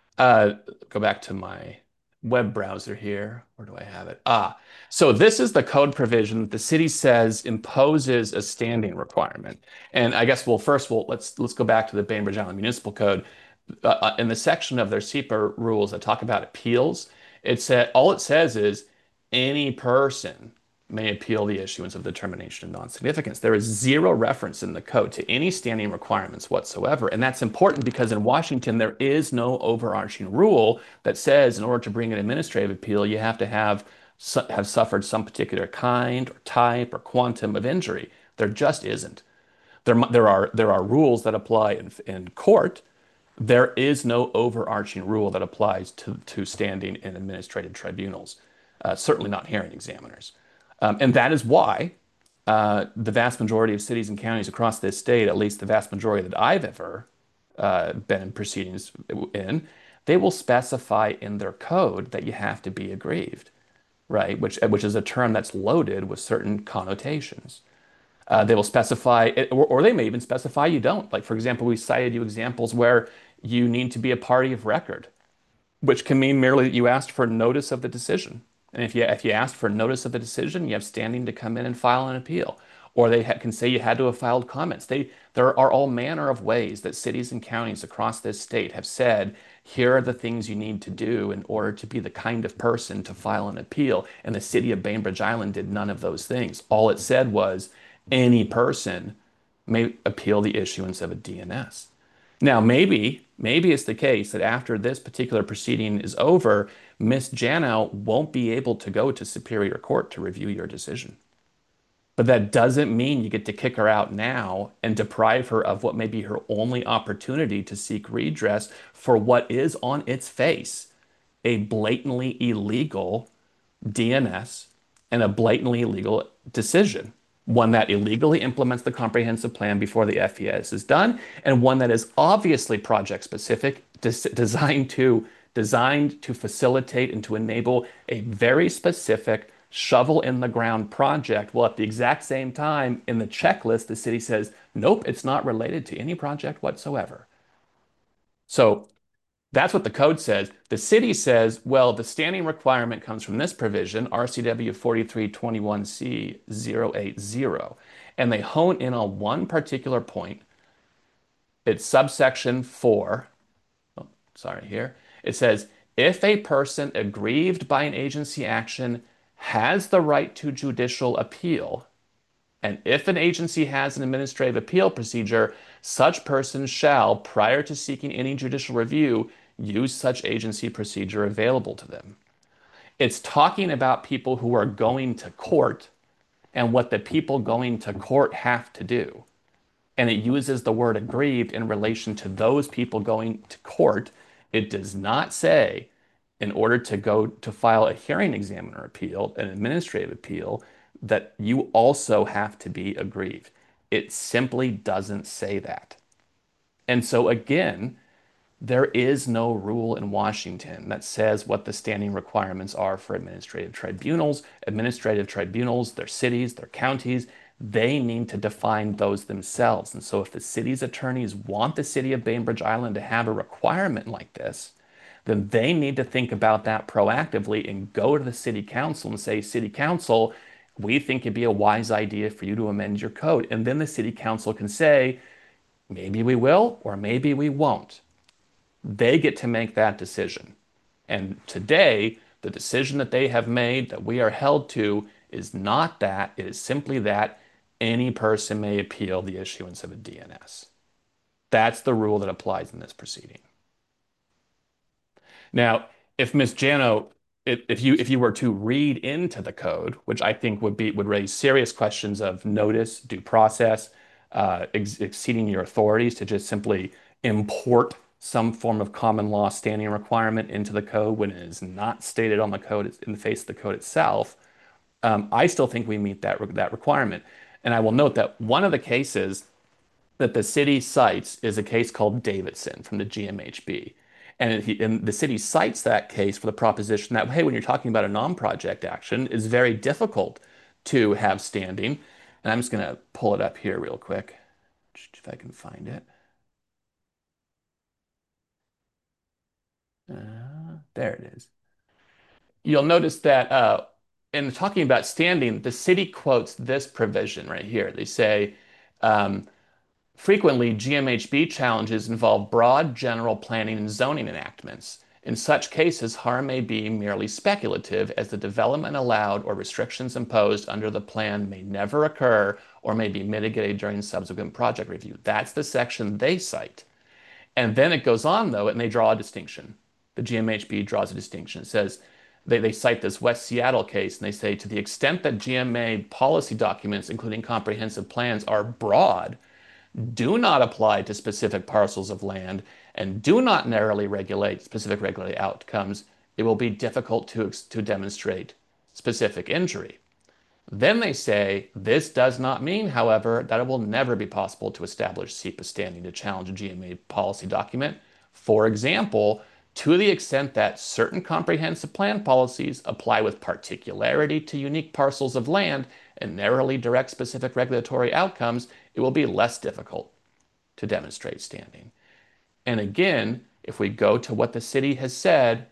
Go back to my web browser here. Where do I have it? So this is the code provision that the city says imposes a standing requirement. And I guess let's go back to the Bainbridge Island Municipal Code. In the section of their SEPA rules that talk about appeals, all it says is any person may appeal the issuance of the determination of non-significance. There is zero reference in the code to any standing requirements whatsoever. And that's important because in Washington, there is no overarching rule that says in order to bring an administrative appeal, you have to have suffered some particular kind or type or quantum of injury. There just isn't. There are rules that apply in court. There is no overarching rule that applies to standing in administrative tribunals, certainly not hearing examiners. And that is why the vast majority of cities and counties across this state, at least the vast majority that I've ever been in proceedings in, they will specify in their code that you have to be aggrieved, right? Which is a term that's loaded with certain connotations. They will specify, or they may even specify you don't. Like, for example, we cited you examples where you need to be a party of record, which can mean merely that you asked for notice of the decision. And if you asked for notice of the decision, you have standing to come in and file an appeal. Or they can say you had to have filed comments. There are all manner of ways that cities and counties across this state have said, here are the things you need to do in order to be the kind of person to file an appeal. And the city of Bainbridge Island did none of those things. All it said was any person may appeal the issuance of a DNS. Now, maybe it's the case that after this particular proceeding is over, Miss Janow won't be able to go to Superior Court to review your decision. But that doesn't mean you get to kick her out now and deprive her of what may be her only opportunity to seek redress for what is on its face a blatantly illegal DNS and a blatantly illegal decision. One that illegally implements the comprehensive plan before the FES is done, and one that is obviously project specific, designed to facilitate and to enable a very specific shovel in the ground project. Well, at the exact same time, in the checklist, the city says, nope, it's not related to any project whatsoever. So that's what the code says. The city says, well, the standing requirement comes from this provision, RCW 4321C080, and they hone in on one particular point. It's subsection 4. Oh, sorry, here. It says, if a person aggrieved by an agency action has the right to judicial appeal, and if an agency has an administrative appeal procedure, such person shall, prior to seeking any judicial review, use such agency procedure available to them. It's talking about people who are going to court and what the people going to court have to do. And it uses the word aggrieved in relation to those people going to court. It does not say, in order to go to file a hearing examiner appeal, an administrative appeal, that you also have to be aggrieved. It simply doesn't say that. And so again, there is no rule in Washington that says what the standing requirements are for administrative tribunals. Administrative tribunals, their cities, their counties, they need to define those themselves. And so if the city's attorneys want the city of Bainbridge Island to have a requirement like this, then they need to think about that proactively and go to the city council and say, city council, we think it'd be a wise idea for you to amend your code. And then the city council can say, maybe we will, or maybe we won't. They get to make that decision. And today, the decision that they have made that we are held to is not that. It is simply that any person may appeal the issuance of a DNS. That's the rule that applies in this proceeding. Now, if Ms. Janow if you were to read into the code, which I think would raise serious questions of notice, due process, exceeding your authorities to just simply import some form of common law standing requirement into the code when it is not stated on the code in the face of the code itself. I still think we meet that requirement. And I will note that one of the cases that the city cites is a case called Davidson from the GMHB. And the city cites that case for the proposition that, hey, when you're talking about a non-project action, it's very difficult to have standing. And I'm just going to pull it up here real quick, if I can find it. There it is. You'll notice that in talking about standing, the city quotes this provision right here. They say, frequently, GMHB challenges involve broad general planning and zoning enactments. In such cases, harm may be merely speculative, as the development allowed or restrictions imposed under the plan may never occur or may be mitigated during subsequent project review. That's the section they cite. And then it goes on, though, and they draw a distinction. The GMHB draws a distinction. It says, they cite this West Seattle case, and they say, to the extent that GMA policy documents, including comprehensive plans, are broad, do not apply to specific parcels of land, and do not narrowly regulate specific regulatory outcomes, it will be difficult to demonstrate specific injury. Then they say, this does not mean, however, that it will never be possible to establish SEPA standing to challenge a GMA policy document. For example, to the extent that certain comprehensive plan policies apply with particularity to unique parcels of land and narrowly direct specific regulatory outcomes, it will be less difficult to demonstrate standing. And again, if we go to what the city has said,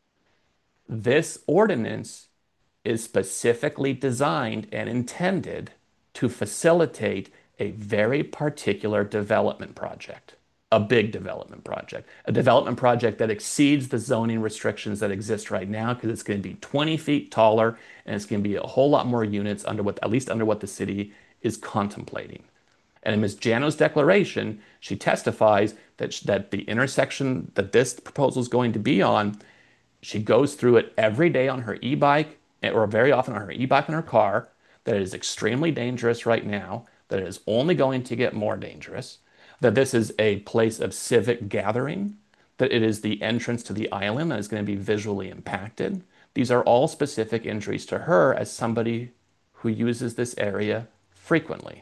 this ordinance is specifically designed and intended to facilitate a very particular development project, a big development project, a development project that exceeds the zoning restrictions that exist right now, because it's going to be 20 feet taller and it's going to be a whole lot more units at least under what the city is contemplating. And in Ms. Jano's declaration, she testifies that the intersection that this proposal is going to be on, she goes through it every day on her e-bike, or very often on her e-bike in her car, that it is extremely dangerous right now, that it is only going to get more dangerous, that this is a place of civic gathering, that it is the entrance to the island that is going to be visually impacted. These are all specific injuries to her as somebody who uses this area frequently.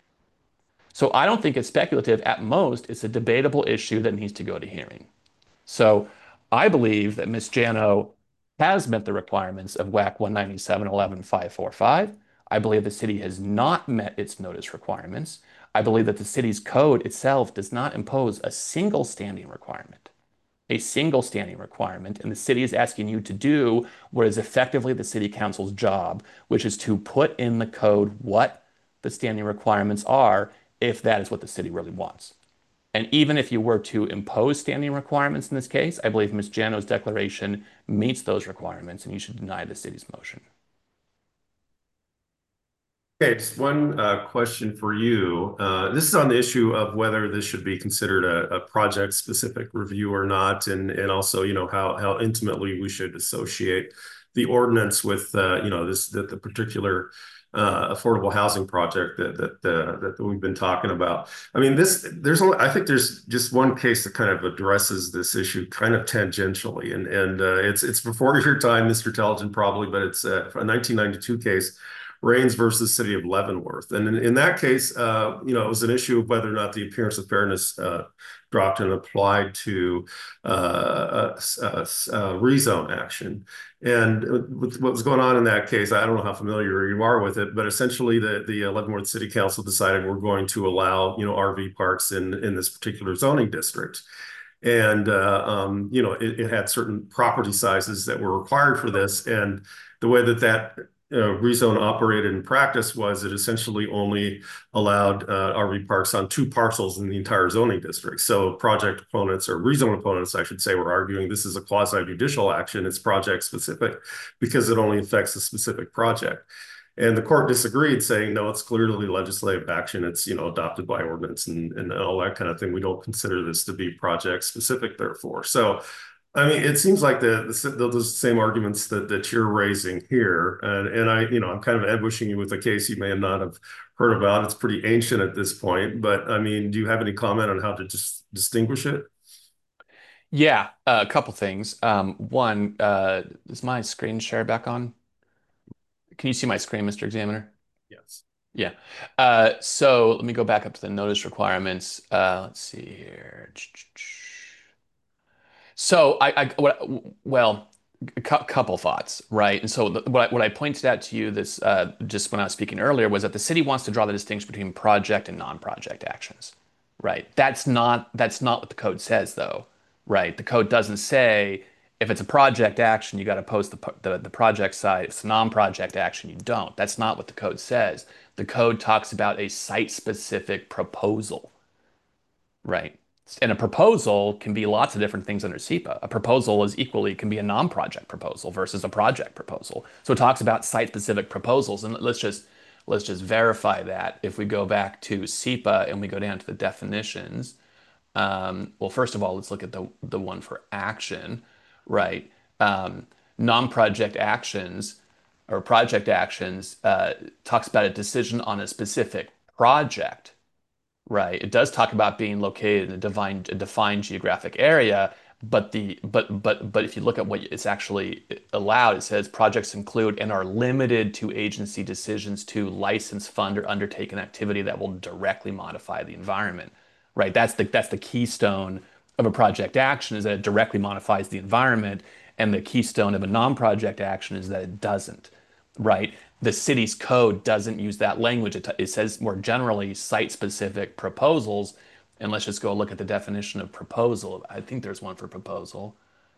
So I don't think it's speculative. At most, it's a debatable issue that needs to go to hearing. So I believe that Ms. Jano has met the requirements of WAC 197.11.545. I believe the city has not met its notice requirements. I believe that the city's code itself does not impose a single standing requirement. And the city is asking you to do what is effectively the city council's job, which is to put in the code what the standing requirements are, if that is what the city really wants. And even if you were to impose standing requirements in this case, I believe Ms. Jano's declaration meets those requirements, and you should deny the city's motion. Okay, just one question for you. This is on the issue of whether this should be considered a project-specific review or not, and also, how intimately we should associate the ordinance with, the particular affordable housing project that we've been talking about. I mean, I think there's just one case that kind of addresses this issue kind of tangentially, and it's before your time, Mr. Telligent, probably, but it's a 1992 case. Rains versus City of Leavenworth. And in that case, it was an issue of whether or not the appearance of fairness doctrine applied to rezone action. And what was going on in that case, I don't know how familiar you are with it, but essentially the Leavenworth City Council decided we're going to allow, RV parks in this particular zoning district. And, it had certain property sizes that were required for this. And the way that rezone operated in practice was it essentially only allowed RV parks on 2 parcels in the entire zoning district. So project opponents, or rezone opponents, I should say, were arguing this is a quasi-judicial action. It's project specific because it only affects a specific project. And the court disagreed, saying, no, it's clearly legislative action. It's, adopted by ordinance and all that kind of thing. We don't consider this to be project specific, therefore. So I mean, it seems like those same arguments that you're raising here, and I'm kind of ambushing you with a case you may not have heard about. It's pretty ancient at this point, but I mean, do you have any comment on how to just distinguish it? Yeah, a couple things. One, is my screen share back on? Can you see my screen, Mr. Examiner? Yes. Yeah. So let me go back up to the notice requirements. Let's see here. So well, couple thoughts, right? And so what I pointed out to you this just when I was speaking earlier was that the city wants to draw the distinction between project and non-project actions, right? That's not what the code says, though, right? The code doesn't say if it's a project action, you got to post the project side. If it's a non-project action, you don't. That's not what the code says. The code talks about a site-specific proposal. Right. And a proposal can be lots of different things under SEPA. A proposal is equally can be a non-project proposal versus a project proposal. So it talks about site-specific proposals, and let's just verify that if we go back to SEPA and we go down to the definitions. Well, first of all, let's look at the one for action, right? Non-project actions or project actions talks about a decision on a specific project. Right. It does talk about being located in a defined geographic area, but if you look at what it's actually allowed, it says projects include and are limited to agency decisions to license, fund, or undertake an activity that will directly modify the environment. Right. That's the keystone of a project action is that it directly modifies the environment, and the keystone of a non-project action is that it doesn't, right? The city's code doesn't use that language. It says more generally site-specific proposals. And let's just go look at the definition of proposal. I think there's one for proposal.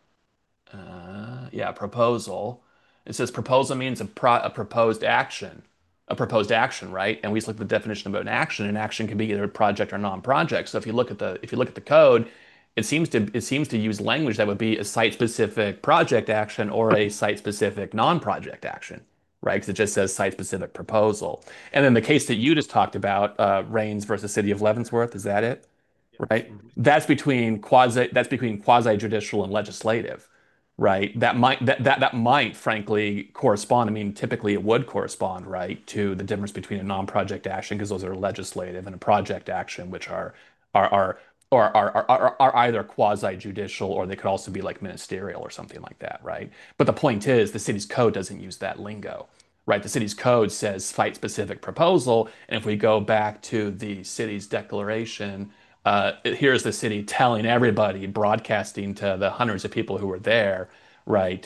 Yeah, proposal. It says proposal means a proposed action, right? And we just look at the definition of an action. An action can be either a project or non-project. So if you look at the code, it seems to use language that would be a site-specific project action or a site-specific non-project action, right? Because it just says site-specific proposal. And then the case that you just talked about, Rains versus City of Leavenworth, is that it? Yes. Right? Mhm. That's between quasi-judicial and legislative, right? That might frankly correspond. I mean, typically it would correspond, right, to the difference between a non-project action because those are legislative and a project action, which are are are either quasi-judicial or they could also be like ministerial or something like that, right? But the point is, the city's code doesn't use that lingo, right? The city's code says site-specific proposal, and if we go back to the city's declaration, here's the city telling everybody, broadcasting to the hundreds of people who were there, right,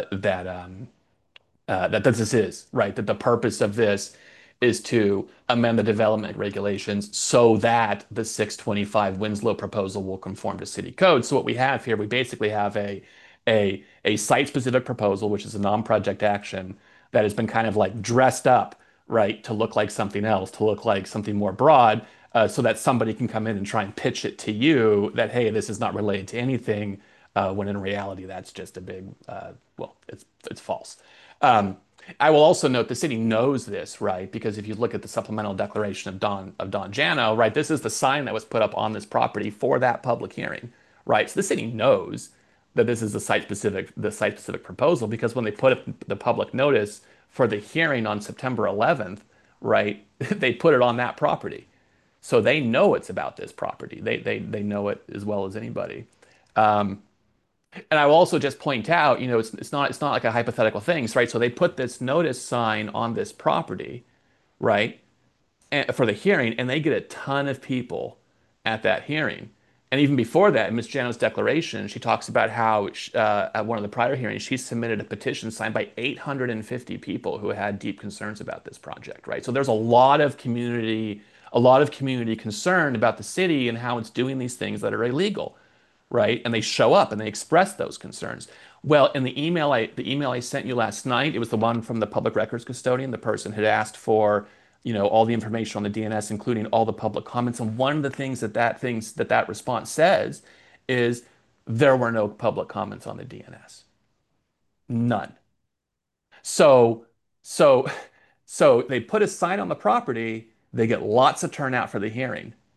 that this is, right? That the purpose of this is to amend the development regulations so that the 625 Winslow proposal will conform to city code. So what we have here, we basically have a site-specific proposal, which is a non-project action that has been kind of like dressed up, right, to look like something else, to look like something more broad, so that somebody can come in and try and pitch it to you that, hey, this is not related to anything, when in reality that's just a big, well, it's false. Um, I will also note the city knows this, right? Because if you look at the supplemental declaration of Don Jano, right, this is the sign that was put up on this property for that public hearing, right? So the city knows that this is the site specific proposal because when they put up the public notice for the hearing on September 11th, right, they put it on that property. So they know it's about this property. They know it as well as anybody. Um, and I will also just point out, it's not like a hypothetical thing, right? So they put this notice sign on this property, right, for the hearing, and they get a ton of people at that hearing. And even before that, in Ms. Jano's declaration, she talks about how at one of the prior hearings, she submitted a petition signed by 850 people who had deep concerns about this project, right? So there's a lot of community concern about the city and how it's doing these things that are illegal, right? And they show up and they express those concerns. Well, in the email I sent you last night, it was the one from the public records custodian. The person had asked for, all the information on the DNS, including all the public comments. And one of the things that response says is there were no public comments on the DNS. None. So, so, so they put a sign on the property. They get lots of turnout for the hearing.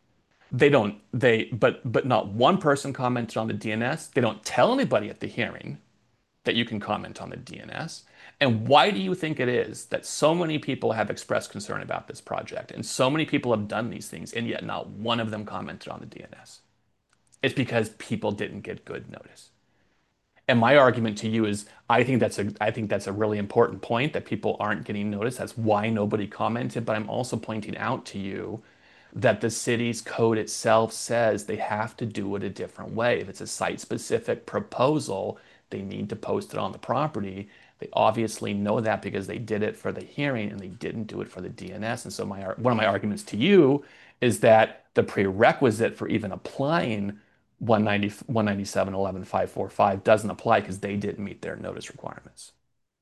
But not one person commented on the DNS. They don't tell anybody at the hearing that you can comment on the DNS. And why do you think it is that so many people have expressed concern about this project and so many people have done these things and yet not one of them commented on the DNS? It's because people didn't get good notice. And my argument to you is I think that's a really important point that people aren't getting noticed. That's why nobody commented. But I'm also pointing out to you that the city's code itself says they have to do it a different way. If it's a site-specific proposal, they need to post it on the property. They obviously know that because they did it for the hearing and they didn't do it for the DNS. And so one of my arguments to you is that the prerequisite for even applying 197.11.545 doesn't apply because they didn't meet their notice requirements.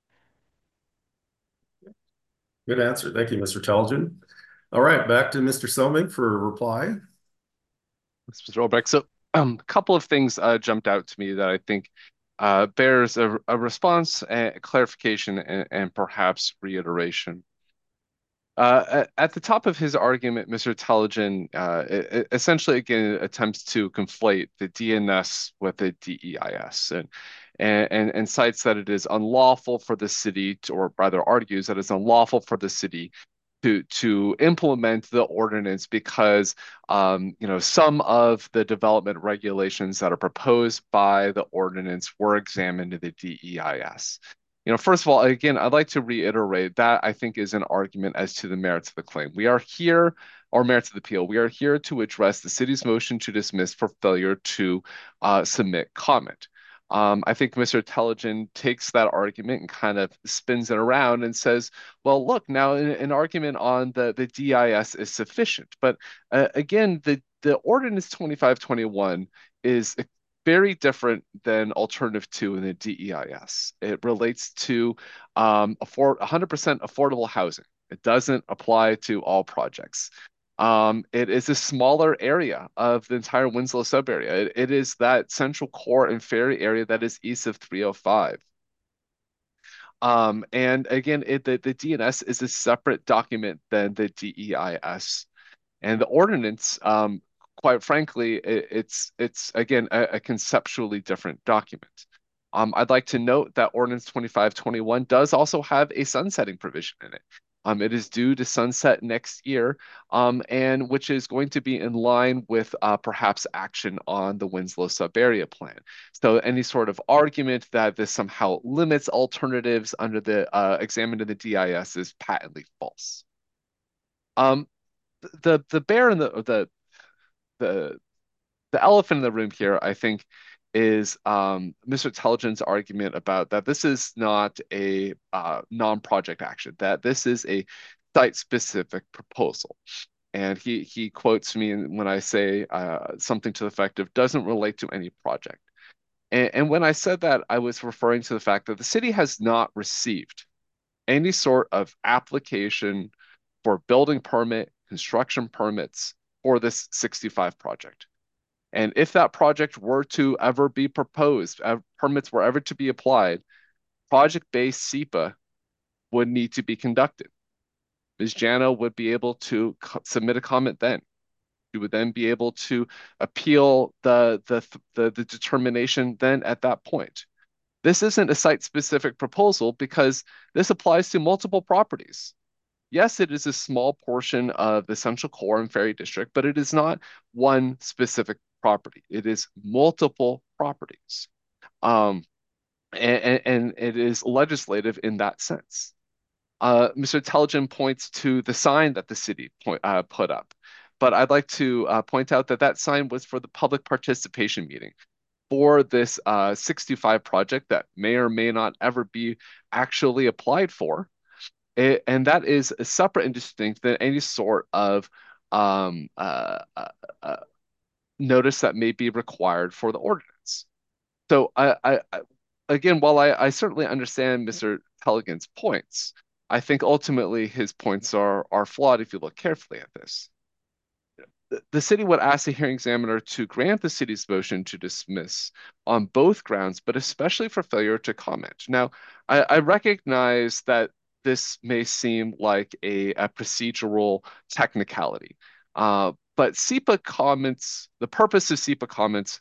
Good answer. Thank you, Mr. Telgen. All right, back to Mr. Selming for a reply. Mr. Albrecht. So a couple of things jumped out to me that I think bears a response, clarification, and perhaps reiteration. At the top of his argument, Mr. Telgen essentially again attempts to conflate the DNS with the DEIS and cites that it is unlawful for the city to, or rather argues that it's unlawful for the city to implement the ordinance because some of the development regulations that are proposed by the ordinance were examined in the DEIS. First of all, again, I'd like to reiterate that I think is an argument as to the merits of the claim. We are here, or merits of the appeal, we are here to address the city's motion to dismiss for failure to submit comment. I think Mr. Telgen takes that argument and kind of spins it around and says, well, look, now an argument on the DIS is sufficient. But again, the Ordinance 2521 is very different than Alternative 2 in the DEIS. It relates to 100% affordable housing. It doesn't apply to all projects. It is a smaller area of the entire Winslow sub-area. It is that central core and ferry area that is east of 305. And again, the DNS is a separate document than the DEIS. And the ordinance, quite frankly, it's again a conceptually different document. I'd like to note that Ordinance 2521 does also have a sunsetting provision in it. It is due to sunset next year, and which is going to be in line with perhaps action on the Winslow sub-area plan. So any sort of argument that this somehow limits alternatives under the examined in the DIS is patently false. The bear in the elephant in the room here, I think, is Mr. Telgen's argument about that this is not a non-project action, that this is a site-specific proposal. And he quotes me when I say something to the effect of doesn't relate to any project. And when I said that, I was referring to the fact that the city has not received any sort of application for building permit, construction permits for this 65 project. And if that project were to ever be proposed, permits were ever to be applied, project-based SEPA would need to be conducted. Ms. Jano would be able to submit a comment then. She would then be able to appeal the determination then at that point. This isn't a site-specific proposal because this applies to multiple properties. Yes, it is a small portion of the Central Core and Ferry District, but it is not one specific property. It is multiple properties. And it is legislative in that sense. Mr. Telgen points to the sign that the city put up, but I'd like to point out that that sign was for the public participation meeting for this 65 project that may or may not ever be actually applied for. And that is separate and distinct than any sort of notice that may be required for the ordinance. So again, while I certainly understand Mr. Telgen's points, I think ultimately his points are flawed if you look carefully at this. The city would ask the hearing examiner to grant the city's motion to dismiss on both grounds, but especially for failure to comment. Now, I recognize that this may seem like a procedural technicality. But SEPA comments, the purpose of SEPA comments,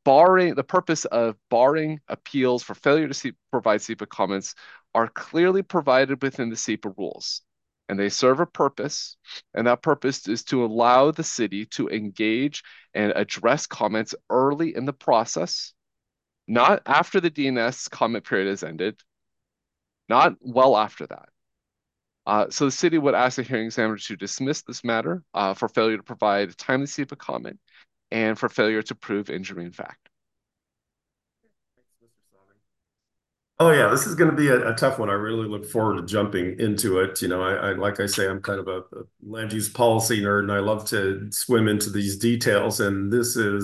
barring appeals for failure to provide SEPA comments are clearly provided within the SEPA rules. And they serve a purpose, and that purpose is to allow the city to engage and address comments early in the process, not after the DNS comment period has ended, not well after that. So the city would ask the hearing examiner to dismiss this matter for failure to provide timely SEPA comment and for failure to prove injury in fact. Oh yeah, this is going to be a tough one. I really look forward to jumping into it. You know, like I say, I'm kind of a land use policy nerd, and I love to swim into these details. And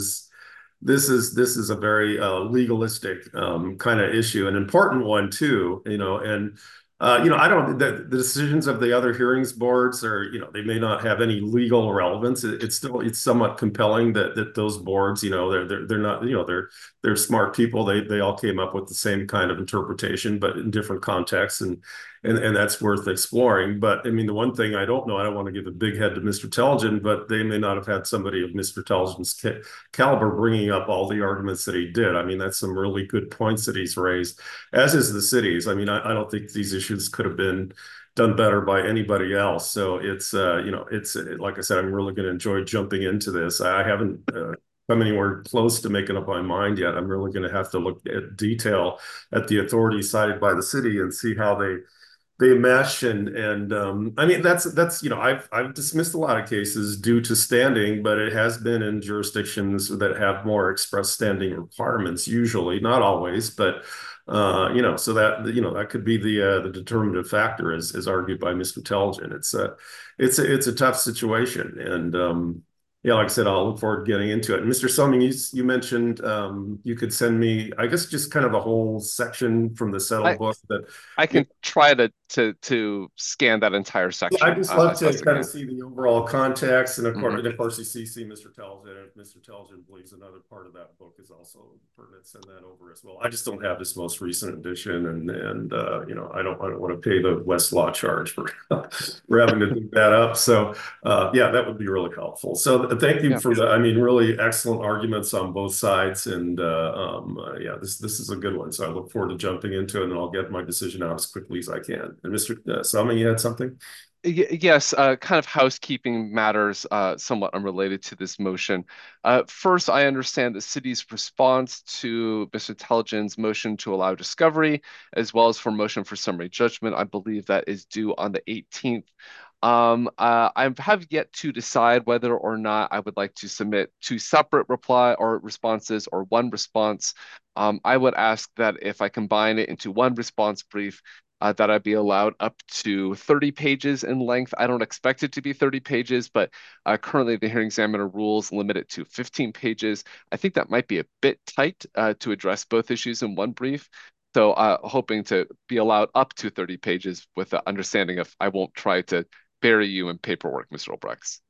this is a very legalistic kind of issue, an important one too. You know, and I don't the decisions of the other hearings boards are, they may not have any legal relevance. It's somewhat compelling that those boards, they're not, they're smart people. They all came up with the same kind of interpretation, but in different contexts, and that's worth exploring. But I mean, the one thing I don't know, I don't want to give a big head to Mr. Telligin, but they may not have had somebody of Mr. Telligin's caliber bringing up all the arguments that he did. I mean, that's some really good points that he's raised, as is the city's. I mean, I don't think these issues could have been done better by anybody else. So it's, it's like I said, I'm really going to enjoy jumping into this. I haven't come anywhere close to making up my mind yet. I'm really going to have to look at detail at the authorities cited by the city and see how they mesh. And I mean, that's I've dismissed a lot of cases due to standing, but it has been in jurisdictions that have more express standing requirements, usually, not always, but so that could be the determinative factor, as argued by Mr. Telligin. It's a tough situation, and yeah, like I said, I'll look forward to getting into it. And Mr. Summing, you mentioned you could send me, I guess, just kind of a whole section from the settle book that I can try to scan that entire section. I just love to kind of see the overall context, and of course, you see Mr. Telligin. If Mr. Telligin believes another part of that book is also pertinent, send that over as well. I just don't have this most recent edition, and I don't want to pay the Westlaw charge for having to dig that up. So yeah, that would be really helpful. So thank you for I mean, really excellent arguments on both sides, and yeah, this is a good one. So I look forward to jumping into it, and I'll get my decision out as quickly as I can. And Mr. Summing, you had something? Yes, kind of housekeeping matters somewhat unrelated to this motion. First, I understand the city's response to Mr. Telligin's motion to allow discovery, as well as for motion for summary judgment. I believe that is due on the 18th. I have yet to decide whether or not I would like to submit two separate reply or responses or one response. I would ask that if I combine it into one response brief, that I'd be allowed up to 30 pages in length. I don't expect it to be 30 pages, but currently the hearing examiner rules limit it to 15 pages. I think that might be a bit tight to address both issues in one brief. So hoping to be allowed up to 30 pages with the understanding of I won't try to bury you in paperwork, Mr. Obrechts.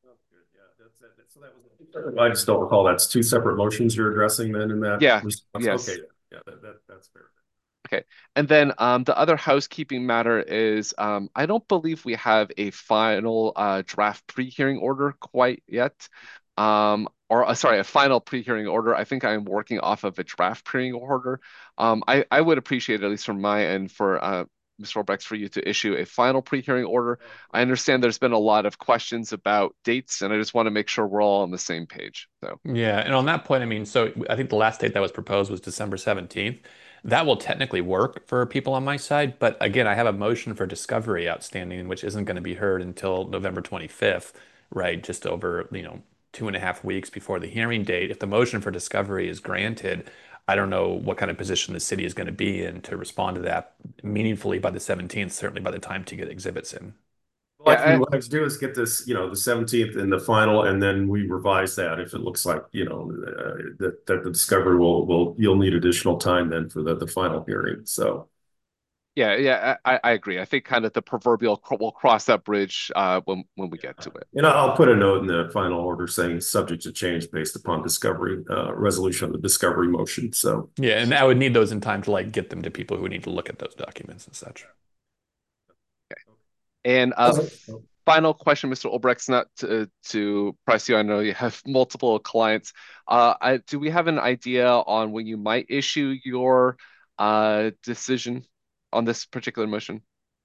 I just don't recall. That's two separate motions you're addressing then in that response? Yes. Okay, yeah, that's fair. Okay, and then the other housekeeping matter is I don't believe we have a final draft pre-hearing order quite yet, sorry, a final pre-hearing order. I think I'm working off of a draft pre-hearing order. I would appreciate, at least from my end, for Mr. Obrechts, for you to issue a final pre-hearing order. I understand there's been a lot of questions about dates, and I just want to make sure we're all on the same page. So yeah, and on that point, I mean, so I think the last date that was proposed was December 17th. That will technically work for people on my side, but again, I have a motion for discovery outstanding, which isn't going to be heard until November 25th, right? Just over, 2.5 weeks before the hearing date. If the motion for discovery is granted, I don't know what kind of position the city is going to be in to respond to that meaningfully by the 17th, certainly by the time to get exhibits in. What I'd do is get this, the 17th in the final, and then we revise that if it looks like, that the discovery you'll need additional time then for the final hearing. So. Yeah, I agree. I think kind of the proverbial we'll cross that bridge when we get to it. And I'll put a note in the final order saying subject to change based upon discovery resolution of the discovery motion. So yeah, and I would need those in time to get them to people who need to look at those documents and such. Okay. And final question, Mr. Ulbrecht, not to press you. I know you have multiple clients. Do we have an idea on when you might issue your decision on this particular motion?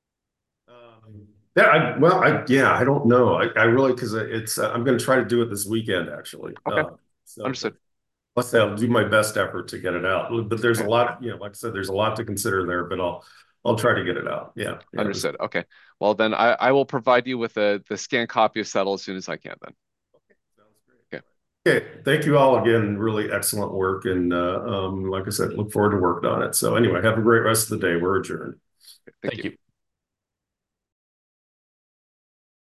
Yeah, I don't know. I really, because it's I'm going to try to do it this weekend actually. Okay, So understood. let's say I'll do my best effort to get it out. But there's a Okay. lot, like I said, there's a lot to consider there. But I'll try to get it out. Yeah. Understood. Okay. Well, then I will provide you with the scanned copy of Settle as soon as I can. Then. Okay, sounds great. Okay. Okay, thank you all again. Really excellent work, and like I said, look forward to working on it. So anyway, have a great rest of the day. We're adjourned. Thank you.